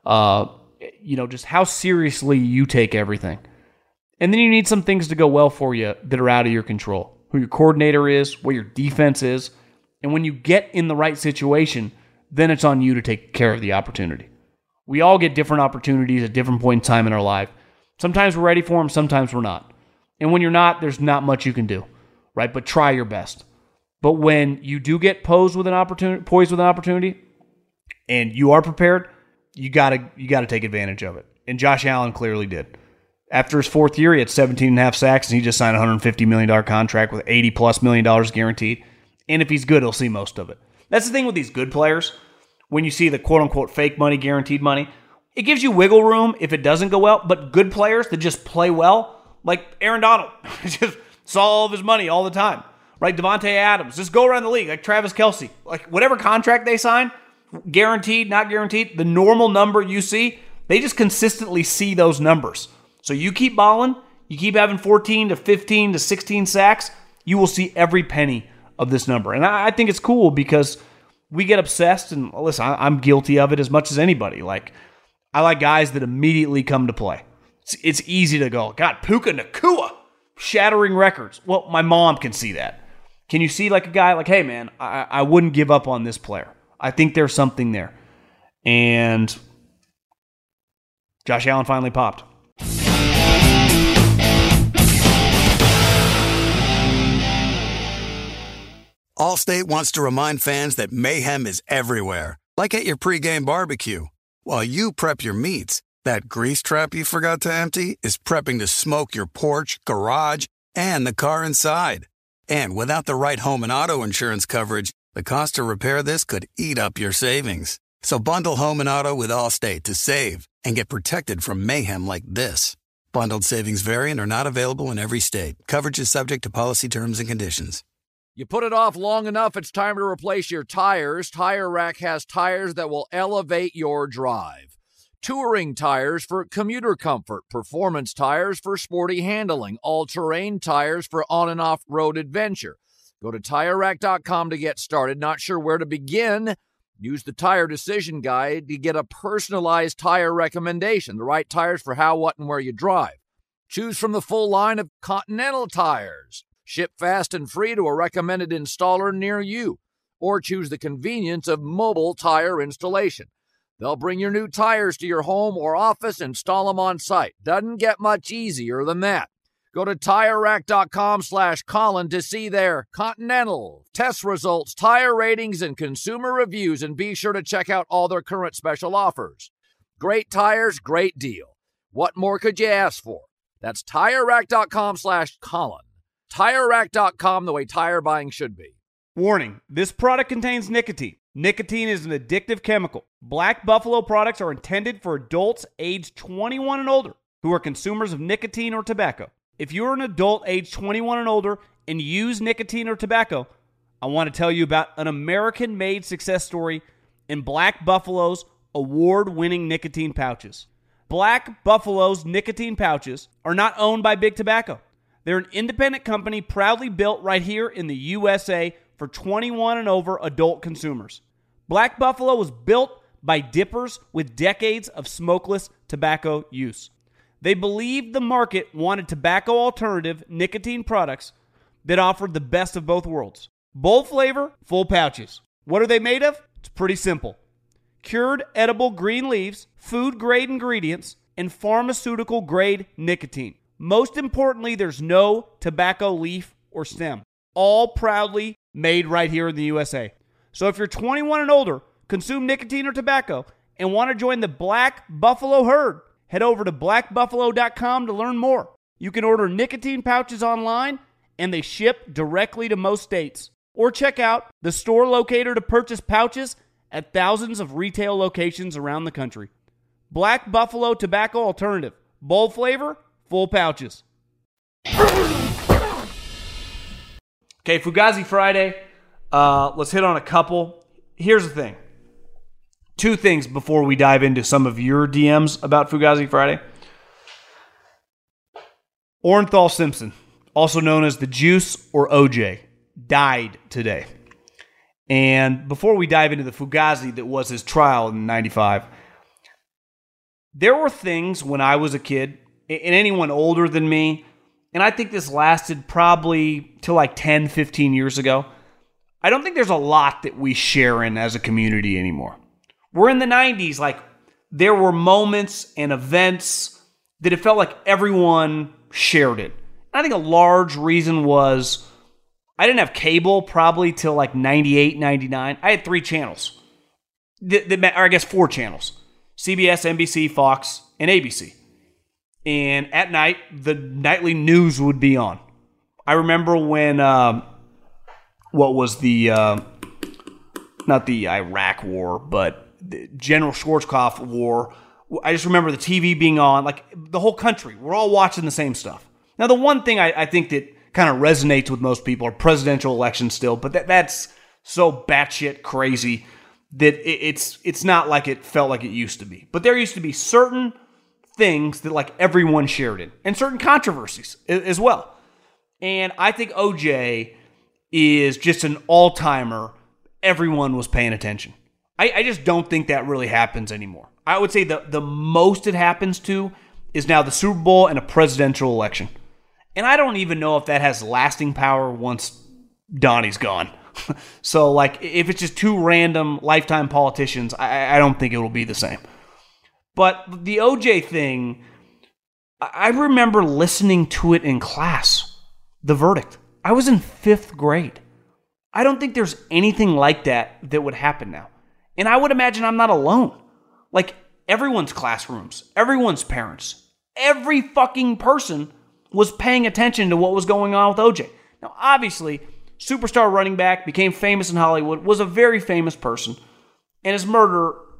Just how seriously you take everything. And then you need some things to go well for you that are out of your control. Who your coordinator is, what your defense is. And when you get in the right situation, then it's on you to take care of the opportunity. We all get different opportunities at different points in time in our life. Sometimes we're ready for them, sometimes we're not. And when you're not, there's not much you can do, right? But try your best. But when you do get poised with an opportunity, and you are prepared, you gotta take advantage of it. And Josh Allen clearly did. After his 4th year, he had 17.5 sacks, and he just signed a $150 million contract with $80+ million guaranteed. And if he's good, he'll see most of it. That's the thing with these good players. When you see the quote-unquote fake money, guaranteed money, it gives you wiggle room if it doesn't go well. But good players that just play well, like Aaron Donald, just saw all of his money all the time. Right? Davante Adams, just go around the league, like Travis Kelce. Like whatever contract they sign, guaranteed, not guaranteed, the normal number you see, they just consistently see those numbers. So you keep balling, you keep having 14 to 15 to 16 sacks, you will see every penny of this number. And I think it's cool because we get obsessed, and listen, I'm guilty of it as much as anybody. Like, I like guys that immediately come to play. It's easy to go, God, Puka Nacua, shattering records. Well, my mom can see that. Can you see like a guy like, hey, man, I wouldn't give up on this player. I think there's something there. And Josh Allen finally popped. Allstate wants to remind fans that mayhem is everywhere, like at your pregame barbecue. While you prep your meats, that grease trap you forgot to empty is prepping to smoke your porch, garage, and the car inside. And without the right home and auto insurance coverage, the cost to repair this could eat up your savings. So bundle home and auto with Allstate to save and get protected from mayhem like this. Bundled savings vary and are not available in every state. Coverage is subject to policy terms and conditions. You put it off long enough, it's time to replace your tires. Tire Rack has tires that will elevate your drive. Touring tires for commuter comfort, performance tires for sporty handling, all-terrain tires for on- and off-road adventure. Go to TireRack.com to get started. Not sure where to begin? Use the Tire Decision Guide to get a personalized tire recommendation, the right tires for how, what, and where you drive. Choose from the full line of Continental tires. Ship fast and free to a recommended installer near you. Or choose the convenience of mobile tire installation. They'll bring your new tires to your home or office, install them on site. Doesn't get much easier than that. Go to TireRack.com/Colin to see their Continental test results, tire ratings, and consumer reviews, and be sure to check out all their current special offers. Great tires, great deal. What more could you ask for? That's TireRack.com/Colin. TireRack.com, the way tire buying should be. Warning, this product contains nicotine. Nicotine is an addictive chemical. Black Buffalo products are intended for adults aged 21 and older who are consumers of nicotine or tobacco. If you're an adult aged 21 and older and use nicotine or tobacco, I want to tell you about an American-made success story in Black Buffalo's award-winning nicotine pouches. Black Buffalo's nicotine pouches are not owned by Big Tobacco. They're an independent company proudly built right here in the USA for 21 and over adult consumers. Black Buffalo was built by dippers with decades of smokeless tobacco use. They believed the market wanted tobacco alternative nicotine products that offered the best of both worlds. Bold flavor, full pouches. What are they made of? It's pretty simple. Cured edible green leaves, food-grade ingredients, and pharmaceutical-grade nicotine. Most importantly, there's no tobacco leaf or stem. All proudly made right here in the USA. So if you're 21 and older, consume nicotine or tobacco, and want to join the Black Buffalo herd, head over to blackbuffalo.com to learn more. You can order nicotine pouches online, and they ship directly to most states. Or check out the store locator to purchase pouches at thousands of retail locations around the country. Black Buffalo Tobacco Alternative. Bold flavor, full pouches. Okay, Fugazi Friday. Let's hit on a couple. Here's the thing. Two things before we dive into some of your DMs about Fugazi Friday. Orenthal Simpson, also known as the Juice or OJ, died today. And before we dive into the Fugazi that was his trial in 95, there were things when I was a kid, and anyone older than me, and I think this lasted probably till like 10, 15 years ago. I don't think there's a lot that we share in as a community anymore. We're in the 90s, like there were moments and events that it felt like everyone shared it. And I think a large reason was I didn't have cable probably till like 98, 99. I had 3 channels, or I guess 4 channels. CBS, NBC, Fox, and ABC. And at night, the nightly news would be on. I remember when, what was the, not the Iraq War, but the General Schwarzkopf War. I just remember the TV being on, like the whole country. We're all watching the same stuff. Now, the one thing I think that kind of resonates with most people are presidential elections still, but that's so batshit crazy that it's not like it felt like it used to be. But there used to be certain things that like everyone shared in, and certain controversies as well. And I think OJ is just an all-timer. Everyone was paying attention. I just don't think that really happens anymore. I would say the most it happens to is now the Super Bowl and a presidential election. And I don't even know if that has lasting power once Donnie's gone. So, like, if it's just 2 random lifetime politicians, I don't think it will be the same. But the OJ thing, I remember listening to it in class, the verdict. I was in 5th grade. I don't think there's anything like that would happen now. And I would imagine I'm not alone. Like, everyone's classrooms, everyone's parents, every fucking person was paying attention to what was going on with OJ. Now, obviously, superstar running back, became famous in Hollywood, was a very famous person, and his murder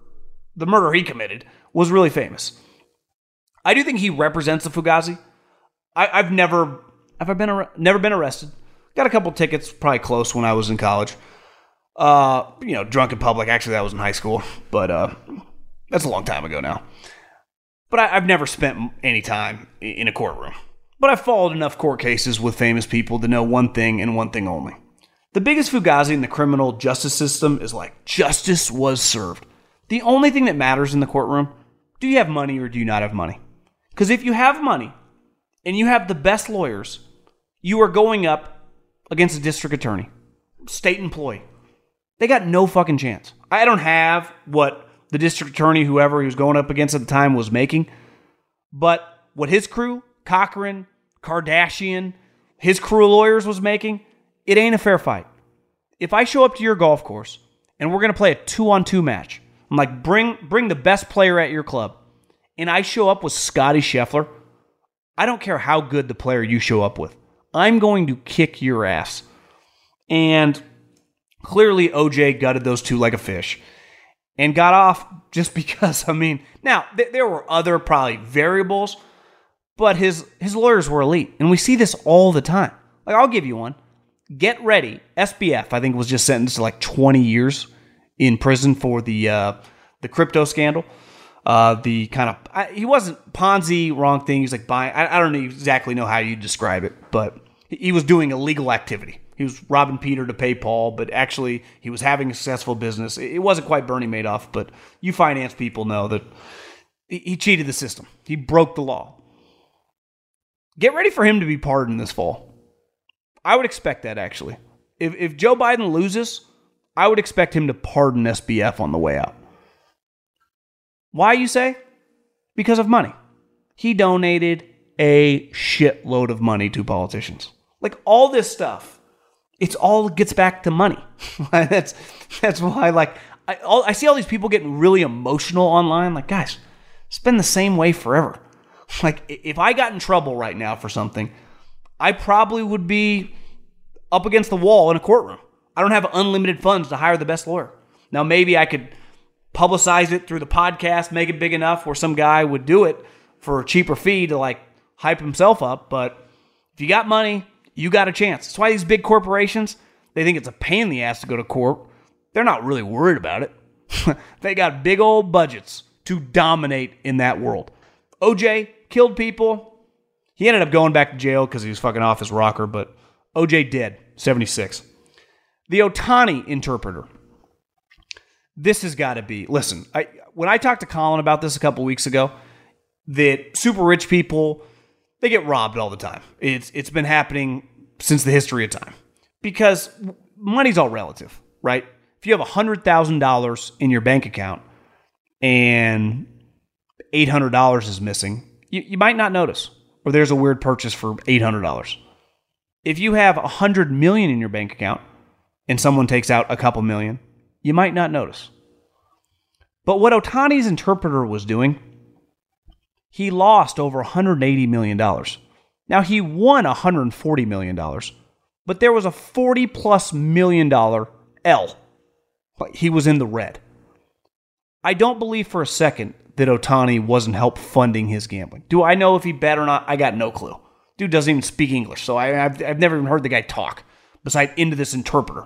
the murder he committed was really famous. I do think he represents the Fugazi. I've never been arrested. Got a couple tickets, probably close when I was in college. Drunk in public. Actually, that was in high school, but that's a long time ago now. But I've never spent any time in a courtroom. But I've followed enough court cases with famous people to know one thing and one thing only. The biggest Fugazi in the criminal justice system is like, justice was served. The only thing that matters in the courtroom, do you have money or do you not have money? Because if you have money and you have the best lawyers, you are going up against a district attorney, state employee. They got no fucking chance. I don't have what the district attorney, whoever he was going up against at the time, was making. But what his crew, Cochran, Kardashian, his crew of lawyers was making, it ain't a fair fight. If I show up to your golf course and we're going to play a 2-on-2 match, I'm like, bring the best player at your club, and I show up with Scotty Scheffler, I don't care how good the player you show up with. I'm going to kick your ass. And clearly OJ gutted those two like a fish and got off just because, now, there were other probably variables, but his lawyers were elite. And we see this all the time. Like, I'll give you one. Get ready. SBF, I think, was just sentenced to like 20 years in prison for the crypto scandal. He wasn't Ponzi, wrong thing. He's like buying, I don't exactly know how you describe it, but he was doing illegal activity. He was robbing Peter to pay Paul, but actually he was having a successful business. It wasn't quite Bernie Madoff, but you finance people know that he cheated the system. He broke the law. Get ready for him to be pardoned this fall. I would expect that, actually. If Joe Biden loses, I would expect him to pardon SBF on the way out. Why, you say? Because of money. He donated a shitload of money to politicians. Like, all this stuff, it's all gets back to money. That's why, like, I see all these people getting really emotional online. Like, guys, it's been the same way forever. Like, if I got in trouble right now for something, I probably would be up against the wall in a courtroom. I don't have unlimited funds to hire the best lawyer. Now, maybe I could publicize it through the podcast, make it big enough where some guy would do it for a cheaper fee to, like, hype himself up. But if you got money, you got a chance. That's why these big corporations, they think it's a pain in the ass to go to court. They're not really worried about it. They got big old budgets to dominate in that world. OJ killed people. He ended up going back to jail because he was fucking off his rocker, but OJ dead, 76. The Ohtani interpreter. This has got to be, listen, when I talked to Colin about this a couple weeks ago, that super rich people, they get robbed all the time. It's been happening since the history of time. Because money's all relative, right? If you have $100,000 in your bank account and $800 is missing, you might not notice. Or there's a weird purchase for $800. If you have $100 million in your bank account and someone takes out a couple million, you might not notice. But what Ohtani's interpreter was doing, he lost over $180 million. Now, he won $140 million, but there was a $40+ million L. He was in the red. I don't believe for a second that Ohtani wasn't help funding his gambling. Do I know if he bet or not? I got no clue. Dude doesn't even speak English, so I've never even heard the guy talk, besides into this interpreter.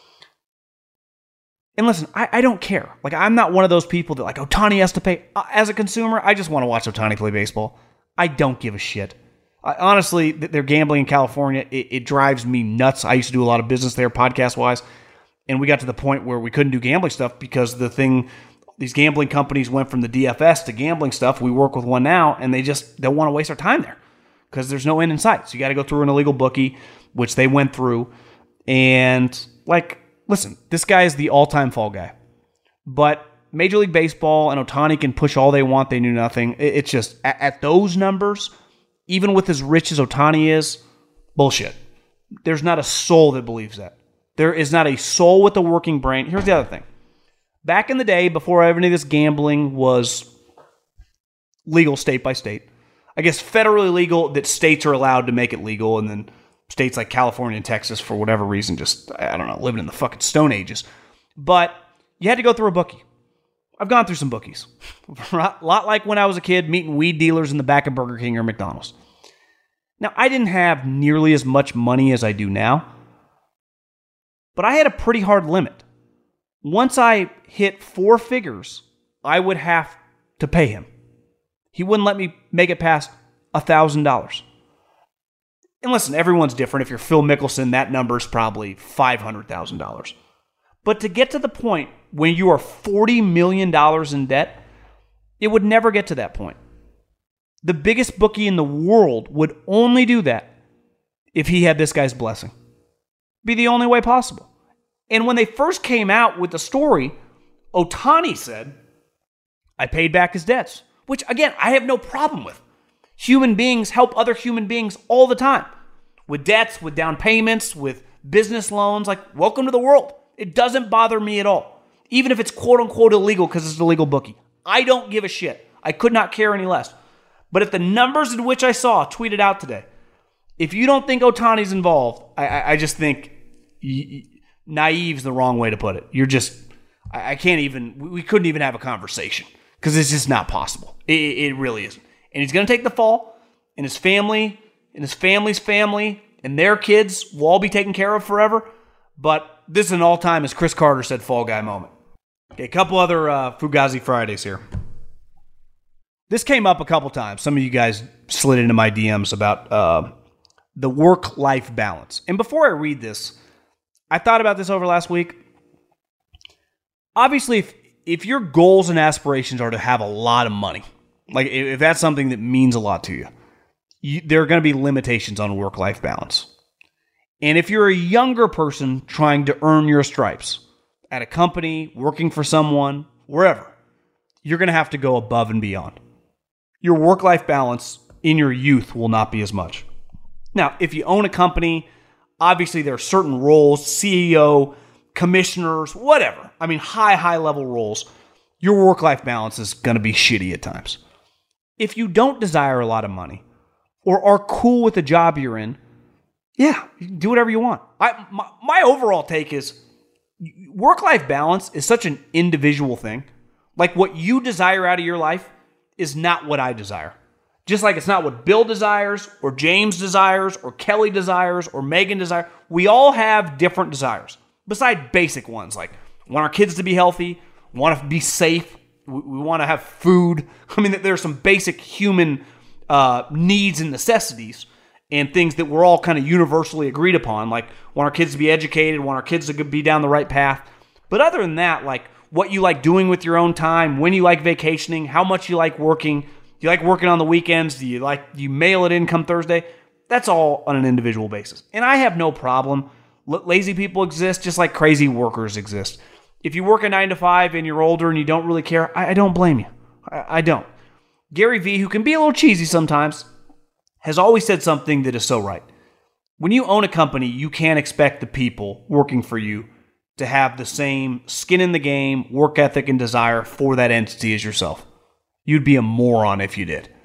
And listen, I don't care. Like, I'm not one of those people that, like, Ohtani has to pay. As a consumer, I just want to watch Ohtani play baseball. I don't give a shit. Honestly, they're gambling in California. It drives me nuts. I used to do a lot of business there, podcast-wise, and we got to the point where we couldn't do gambling stuff because these gambling companies went from the DFS to gambling stuff. We work with one now, and they don't want to waste our time there because there's no end in sight. So you got to go through an illegal bookie, which they went through. And, like, listen, this guy is the all-time fall guy. But Major League Baseball and Ohtani can push all they want. They knew nothing. It's just, at those numbers, even with as rich as Ohtani is, bullshit. There's not a soul that believes that. There is not a soul with a working brain. Here's the other thing. Back in the day, before any of this gambling was legal state by state, I guess federally legal that states are allowed to make it legal, and then states like California and Texas, for whatever reason, just, I don't know, living in the fucking Stone Ages. But you had to go through a bookie. I've gone through some bookies. A lot like when I was a kid meeting weed dealers in the back of Burger King or McDonald's. Now, I didn't have nearly as much money as I do now, but I had a pretty hard limit. Once I hit 4 figures, I would have to pay him. He wouldn't let me make it past $1,000. And listen, everyone's different. If you're Phil Mickelson, that number is probably $500,000. But to get to the point when you are $40 million in debt, it would never get to that point. The biggest bookie in the world would only do that if he had this guy's blessing. Be the only way possible. And when they first came out with the story, Ohtani said, I paid back his debts, which again, I have no problem with. Human beings help other human beings all the time. With debts, with down payments, with business loans, like welcome to the world. It doesn't bother me at all. Even if it's quote unquote illegal because it's a legal bookie. I don't give a shit. I could not care any less. But if the numbers in which I saw tweeted out today, if you don't think Ohtani's involved, I just think naive's the wrong way to put it. You're just, I can't even, we couldn't even have a conversation because it's just not possible. It really isn't. And he's going to take the fall, and his family, and his family's family, and their kids will all be taken care of forever. But this is an all-time, as Chris Carter said, fall guy moment. Okay, a couple other Fugazi Fridays here. This came up a couple times. Some of you guys slid into my DMs about the work-life balance. And before I read this, I thought about this over last week. Obviously, if your goals and aspirations are to have a lot of money, like if that's something that means a lot to you, there are going to be limitations on work-life balance. And if you're a younger person trying to earn your stripes at a company, working for someone, wherever, you're going to have to go above and beyond. Your work-life balance in your youth will not be as much. Now, if you own a company, obviously there are certain roles, CEO, commissioners, whatever. I mean, high level roles. Your work-life balance is going to be shitty at times. If you don't desire a lot of money or are cool with the job you're in, yeah, you can do whatever you want. My overall take is work-life balance is such an individual thing. Like what you desire out of your life is not what I desire. Just like it's not what Bill desires or James desires or Kelly desires or Megan desires. We all have different desires. Besides basic ones like want our kids to be healthy, want to be safe, we want to have food. I mean, there's some basic human needs and necessities and things that we're all kind of universally agreed upon, like want our kids to be educated, want our kids to be down the right path. But other than that, like what you like doing with your own time, when you like vacationing, how much you like working, do you like working on the weekends, do you mail it in come Thursday? That's all on an individual basis. And I have no problem. Lazy people exist just like crazy workers exist. If you work a 9 to 5 and you're older and you don't really care, I don't blame you. I don't. Gary Vee, who can be a little cheesy sometimes, has always said something that is so right. When you own a company, you can't expect the people working for you to have the same skin in the game, work ethic, and desire for that entity as yourself. You'd be a moron if you did.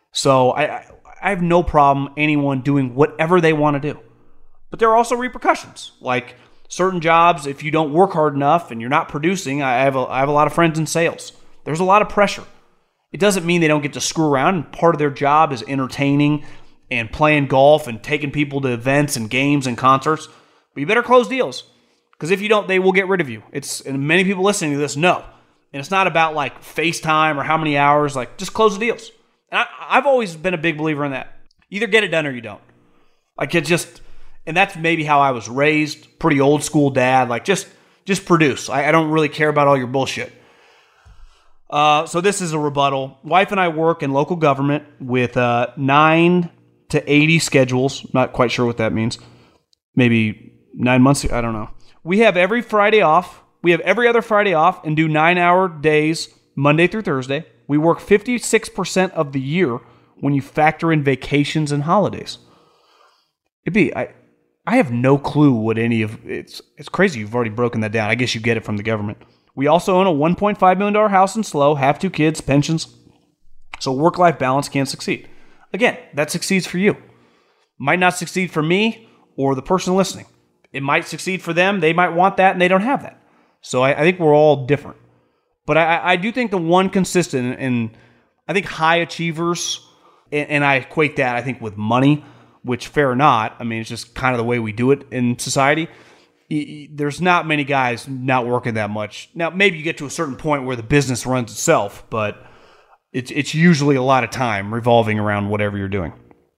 So I have no problem anyone doing whatever they want to do. But there are also repercussions. Like certain jobs, if you don't work hard enough and you're not producing, I have a lot of friends in sales. There's a lot of pressure. It doesn't mean they don't get to screw around. And part of their job is entertaining and playing golf and taking people to events and games and concerts. But you better close deals. Because if you don't, they will get rid of you. And many people listening to this know. And it's not about like FaceTime or how many hours. Like, just close the deals. And I've always been a big believer in that. Either get it done or you don't. Like, and that's maybe how I was raised. Pretty old school dad. Like, just produce. I don't really care about all your bullshit. So this is a rebuttal. Wife and I work in local government with 9 to 80 schedules. Not quite sure what that means. Maybe 9 months. I don't know. We have every Friday off. We have every other Friday off and do 9-hour days Monday through Thursday. We work 56% of the year when you factor in vacations and holidays. I have no clue what any of it's crazy. You've already broken that down. I guess you get it from the government. We also own a $1.5 million house in SLO, have 2 kids, pensions. So work-life balance can succeed. Again, that succeeds for you. Might not succeed for me or the person listening. It might succeed for them. They might want that and they don't have that. So I think we're all different. But I do think the one consistent, and I think high achievers, and I equate that, I think, with money, which fair or not, I mean, it's just kind of the way we do it in society. There's not many guys not working that much. Now, maybe you get to a certain point where the business runs itself, but it's usually a lot of time revolving around whatever you're doing.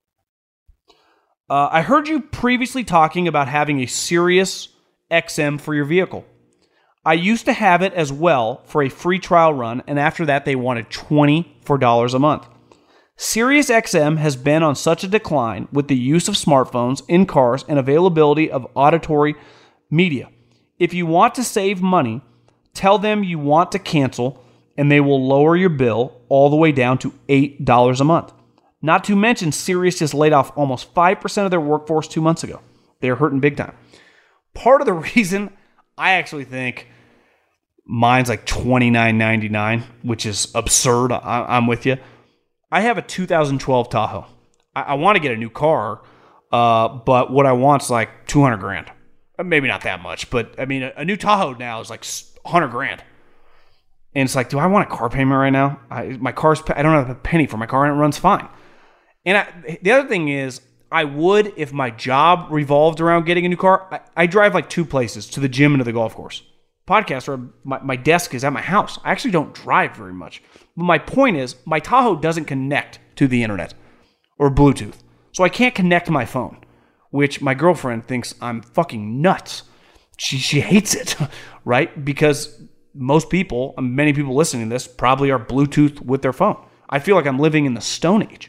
I heard you previously talking about having a Sirius XM for your vehicle. I used to have it as well for a free trial run, and after that they wanted $24 a month. Sirius XM has been on such a decline with the use of smartphones in cars and availability of auditory media. If you want to save money, tell them you want to cancel, and they will lower your bill all the way down to $8 a month. Not to mention, Sirius just laid off almost 5% of their workforce 2 months ago. They're hurting big time. Part of the reason I actually think mine's like $29.99, which is absurd. I'm with you. I have a 2012 Tahoe. I want to get a new car, but what I want is like $200,000. Maybe not that much, but I mean, a new Tahoe now is like $100,000. And it's like, do I want a car payment right now? I don't have a penny for my car, and it runs fine. And the other thing is, I would if my job revolved around getting a new car. I drive like 2 places, to the gym and to the golf course. Podcast, or my desk is at my house. I actually don't drive very much. But my point is, my Tahoe doesn't connect to the internet or Bluetooth. So I can't connect my phone, which my girlfriend thinks I'm fucking nuts. She hates it, right? Because most people, many people listening to this, probably are Bluetooth with their phone. I feel like I'm living in the Stone Age.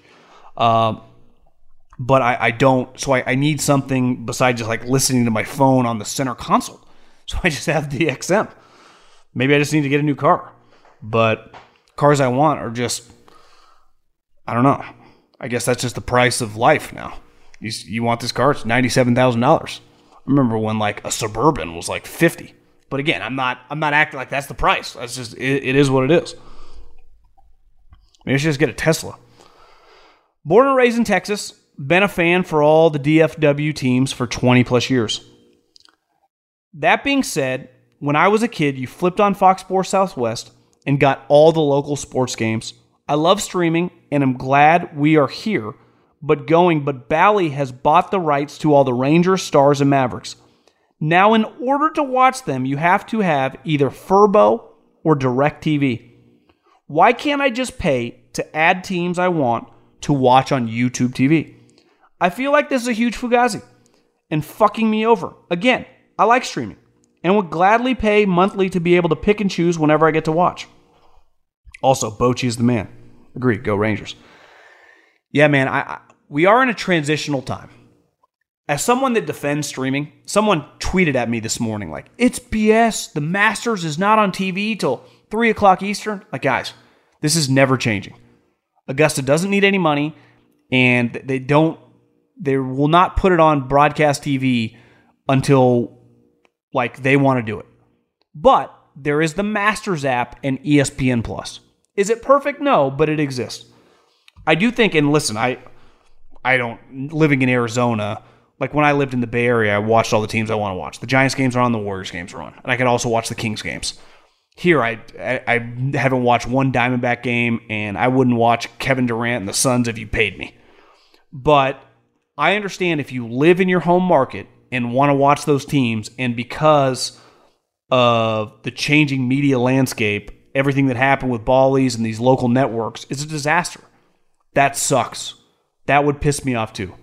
But I don't, so I need something besides just like listening to my phone on the center console. So I just have the XM. Maybe I just need to get a new car. But cars I want are just, I don't know. I guess that's just the price of life now. You want this car, it's $97,000. I remember when like a Suburban was like $50,000. But again, I'm not acting like that's the price. That's just, it is what it is. Maybe I should just get a Tesla. Born and raised in Texas, been a fan for all the DFW teams for 20 plus years. That being said, when I was a kid, you flipped on Fox Sports Southwest and got all the local sports games. I love streaming and I'm glad we are here, but Bally has bought the rights to all the Rangers, Stars, and Mavericks. Now, in order to watch them, you have to have either Furbo or DirecTV. Why can't I just pay to add teams I want to watch on YouTube TV? I feel like this is a huge fugazi and fucking me over. Again, I like streaming and would gladly pay monthly to be able to pick and choose whenever I get to watch. Also, Bochy is the man. Agreed. Go Rangers. Yeah, man, we are in a transitional time. As someone that defends streaming, someone tweeted at me this morning like, it's BS. The Masters is not on TV till 3 o'clock Eastern. Like, guys, this is never changing. Augusta doesn't need any money, and they will not put it on broadcast TV until like they want to do it. But there is the Masters app and ESPN Plus. Is it perfect? No, but it exists. I do think, and listen, I don't, living in Arizona, like when I lived in the Bay Area, I watched all the teams I want to watch. The Giants games are on, the Warriors games are on. And I could also watch the Kings games. Here, I haven't watched one Diamondback game, and I wouldn't watch Kevin Durant and the Suns if you paid me. But I understand if you live in your home market and want to watch those teams, and because of the changing media landscape, everything that happened with Bally's and these local networks is a disaster. That sucks. That would piss me off too.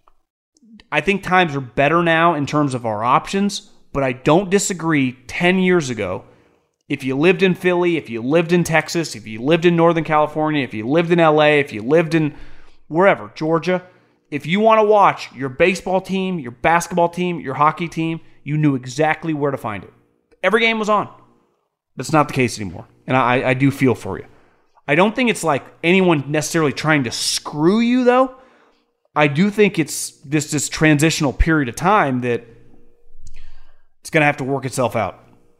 I think times are better now in terms of our options, but I don't disagree 10 years ago. If you lived in Philly, if you lived in Texas, if you lived in Northern California, if you lived in LA, if you lived in wherever, Georgia, if you want to watch your baseball team, your basketball team, your hockey team, you knew exactly where to find it. Every game was on. That's not the case anymore. And I do feel for you. I don't think it's like anyone necessarily trying to screw you, though. I do think it's this transitional period of time that it's going to have to work itself out.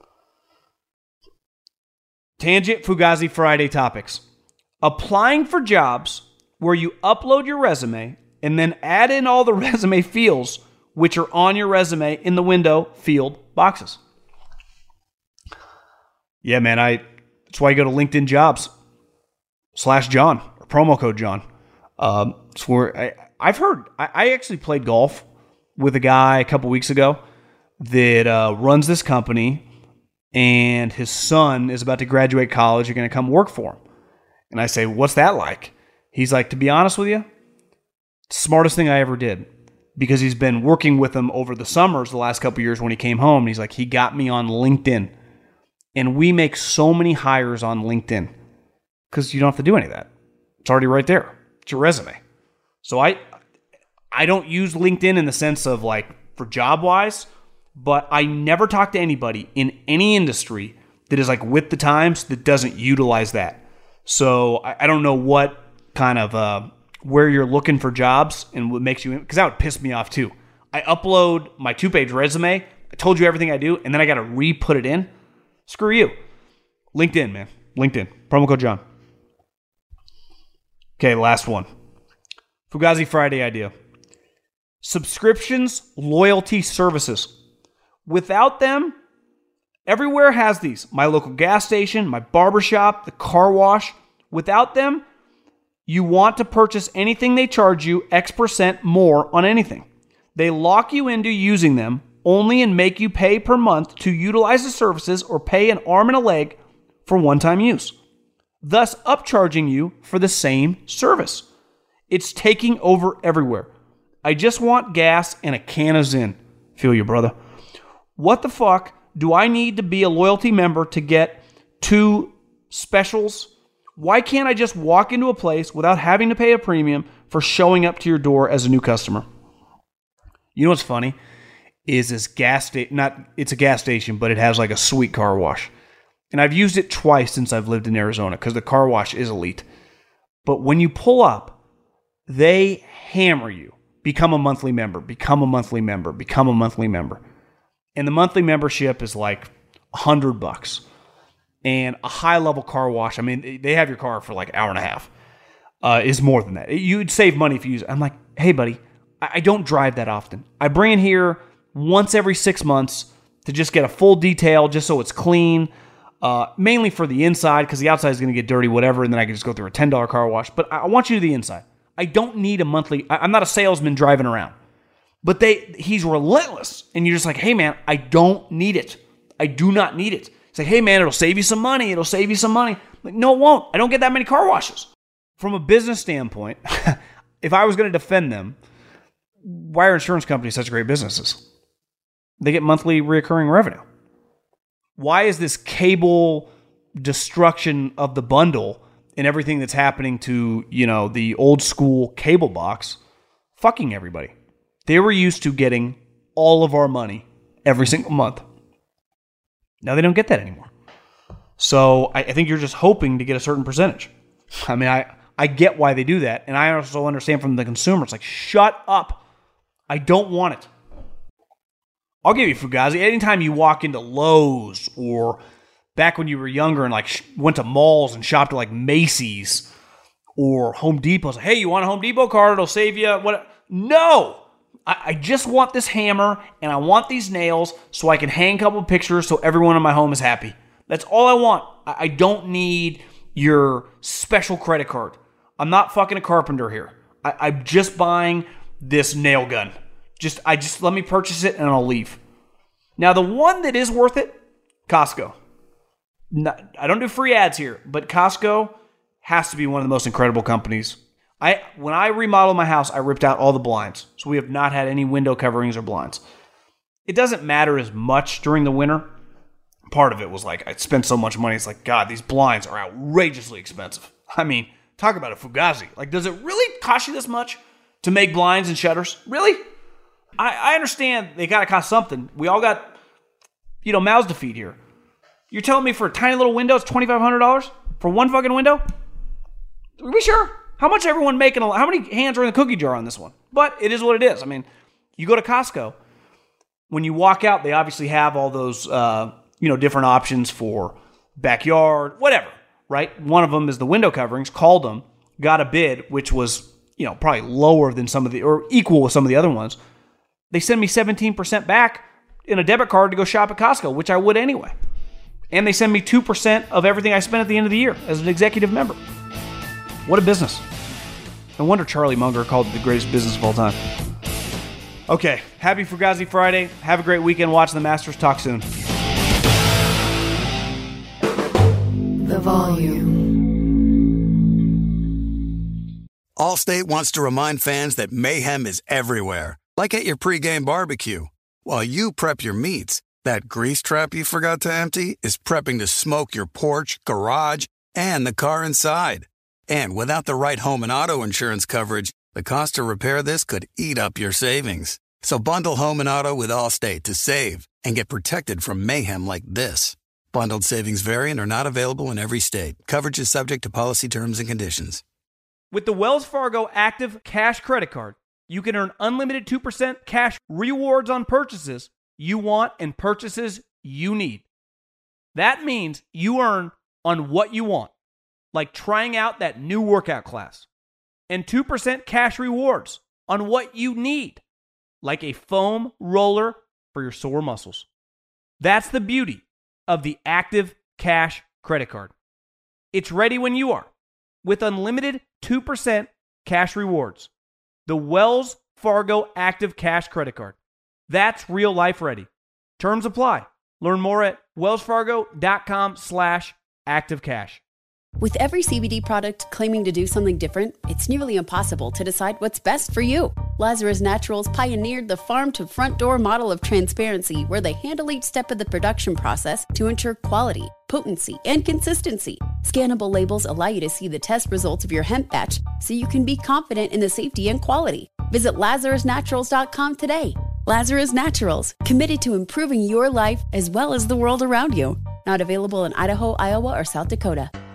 Tangent Fugazi Friday topics. Applying for jobs where you upload your resume and then add in all the resume fields which are on your resume in the window field boxes. Yeah, man, That's why you go to LinkedIn Jobs /John or promo code John. It's where I've heard. I actually played golf with a guy a couple weeks ago that runs this company, and his son is about to graduate college. You're going to come work for him. And I say, what's that like? He's like, to be honest with you, smartest thing I ever did. Because he's been working with him over the summers the last couple of years when he came home. And he's like, he got me on LinkedIn. And we make so many hires on LinkedIn because you don't have to do any of that. It's already right there. It's your resume. So I don't use LinkedIn in the sense of like for job-wise, but I never talk to anybody in any industry that is like with the times that doesn't utilize that. So I don't know what kind of where you're looking for jobs and what makes you, because that would piss me off too. I upload my 2-page resume. I told you everything I do, and then I got to re-put it in. Screw you. LinkedIn, man. LinkedIn. Promo code John. Okay, last one. Fugazi Friday idea. Subscriptions, loyalty services. Without them, everywhere has these. My local gas station, my barbershop, the car wash. Without them, you want to purchase anything they charge you X% more on anything. They lock you into using them only and make you pay per month to utilize the services or pay an arm and a leg for one-time use, thus upcharging you for the same service. It's taking over everywhere. I just want gas and a can of Zyn. Feel you, brother. What the fuck do I need to be a loyalty member to get 2 specials? Why can't I just walk into a place without having to pay a premium for showing up to your door as a new customer? You know what's funny? Is this gas station, it's a gas station, but it has like a sweet car wash. And I've used it twice since I've lived in Arizona because the car wash is elite. But when you pull up, they hammer you. Become a monthly member, become a monthly member, become a monthly member. And the monthly membership is like $100. And a high-level car wash, I mean, they have your car for like an hour and a half, is more than that. You'd save money if you use it. I'm like, hey, buddy, I don't drive that often. I bring it here once every 6 months to just get a full detail, just so it's clean, mainly for the inside, because the outside is going to get dirty, whatever, and then I can just go through a $10 car wash. But I want you to the inside. I don't need a monthly. I'm not a salesman driving around. But he's relentless. And you're just like, hey, man, I don't need it. I do not need it. It's like, hey, man, it'll save you some money. It'll save you some money. Like, no, it won't. I don't get that many car washes. From a business standpoint, if I was going to defend them, why are insurance companies such great businesses? They get monthly recurring revenue. Why is this cable destruction of the bundle and everything that's happening to, the old school cable box fucking everybody? They were used to getting all of our money every single month. Now they don't get that anymore. So I think you're just hoping to get a certain percentage. I mean, I get why they do that. And I also understand from the consumer, it's like, shut up. I don't want it. I'll give you Fugazi. Anytime you walk into Lowe's or back when you were younger and like went to malls and shopped at like Macy's or Home Depot, like, hey, you want a Home Depot card? It'll save you. What? No. I just want this hammer and I want these nails so I can hang a couple of pictures so everyone in my home is happy. That's all I want. I don't need your special credit card. I'm not fucking a carpenter here. I'm just buying this nail gun. Just let me purchase it and I'll leave. Now the one that is worth it, Costco. I don't do free ads here, but Costco has to be one of the most incredible companies. When I remodeled my house, I ripped out all the blinds. So we have not had any window coverings or blinds. It doesn't matter as much during the winter. Part of it was like, I spent so much money. It's like, God, these blinds are outrageously expensive. I mean, talk about a Fugazi. Like, does it really cost you this much to make blinds and shutters? Really? I understand they got to cost something. We all got, mouths to feed here. You're telling me for a tiny little window, it's $2,500 for one fucking window? Are we sure? How much everyone making? How many hands are in the cookie jar on this one? But it is what it is. I mean, you go to Costco. When you walk out, they obviously have all those, different options for backyard, whatever, right? One of them is the window coverings. Called them, got a bid, which was, probably lower than or equal with some of the other ones. They send me 17% back in a debit card to go shop at Costco, which I would anyway. And they send me 2% of everything I spend at the end of the year as an executive member. What a business. No wonder Charlie Munger called it the greatest business of all time. Okay, happy Fugazi Friday. Have a great weekend. Watch the Masters. Talk soon. The Volume. Allstate wants to remind fans that mayhem is everywhere, like at your pregame barbecue. While you prep your meats, that grease trap you forgot to empty is prepping to smoke your porch, garage, and the car inside. And without the right home and auto insurance coverage, the cost to repair this could eat up your savings. So bundle home and auto with Allstate to save and get protected from mayhem like this. Bundled savings vary and are not available in every state. Coverage is subject to policy terms and conditions. With the Wells Fargo Active Cash Credit Card, you can earn unlimited 2% cash rewards on purchases you want and purchases you need. That means you earn on what you want, like trying out that new workout class, and 2% cash rewards on what you need, like a foam roller for your sore muscles. That's the beauty of the Active Cash Credit Card. It's ready when you are, with unlimited 2% cash rewards. The Wells Fargo Active Cash Credit Card. That's real life ready. Terms apply. Learn more at wellsfargo.com/activecash. With every CBD product claiming to do something different, it's nearly impossible to decide what's best for you. Lazarus Naturals pioneered the farm-to-front-door model of transparency, where they handle each step of the production process to ensure quality, potency, and consistency. Scannable labels allow you to see the test results of your hemp batch, so you can be confident in the safety and quality. Visit LazarusNaturals.com today. Lazarus Naturals, committed to improving your life as well as the world around you. Not available in Idaho, Iowa, or South Dakota.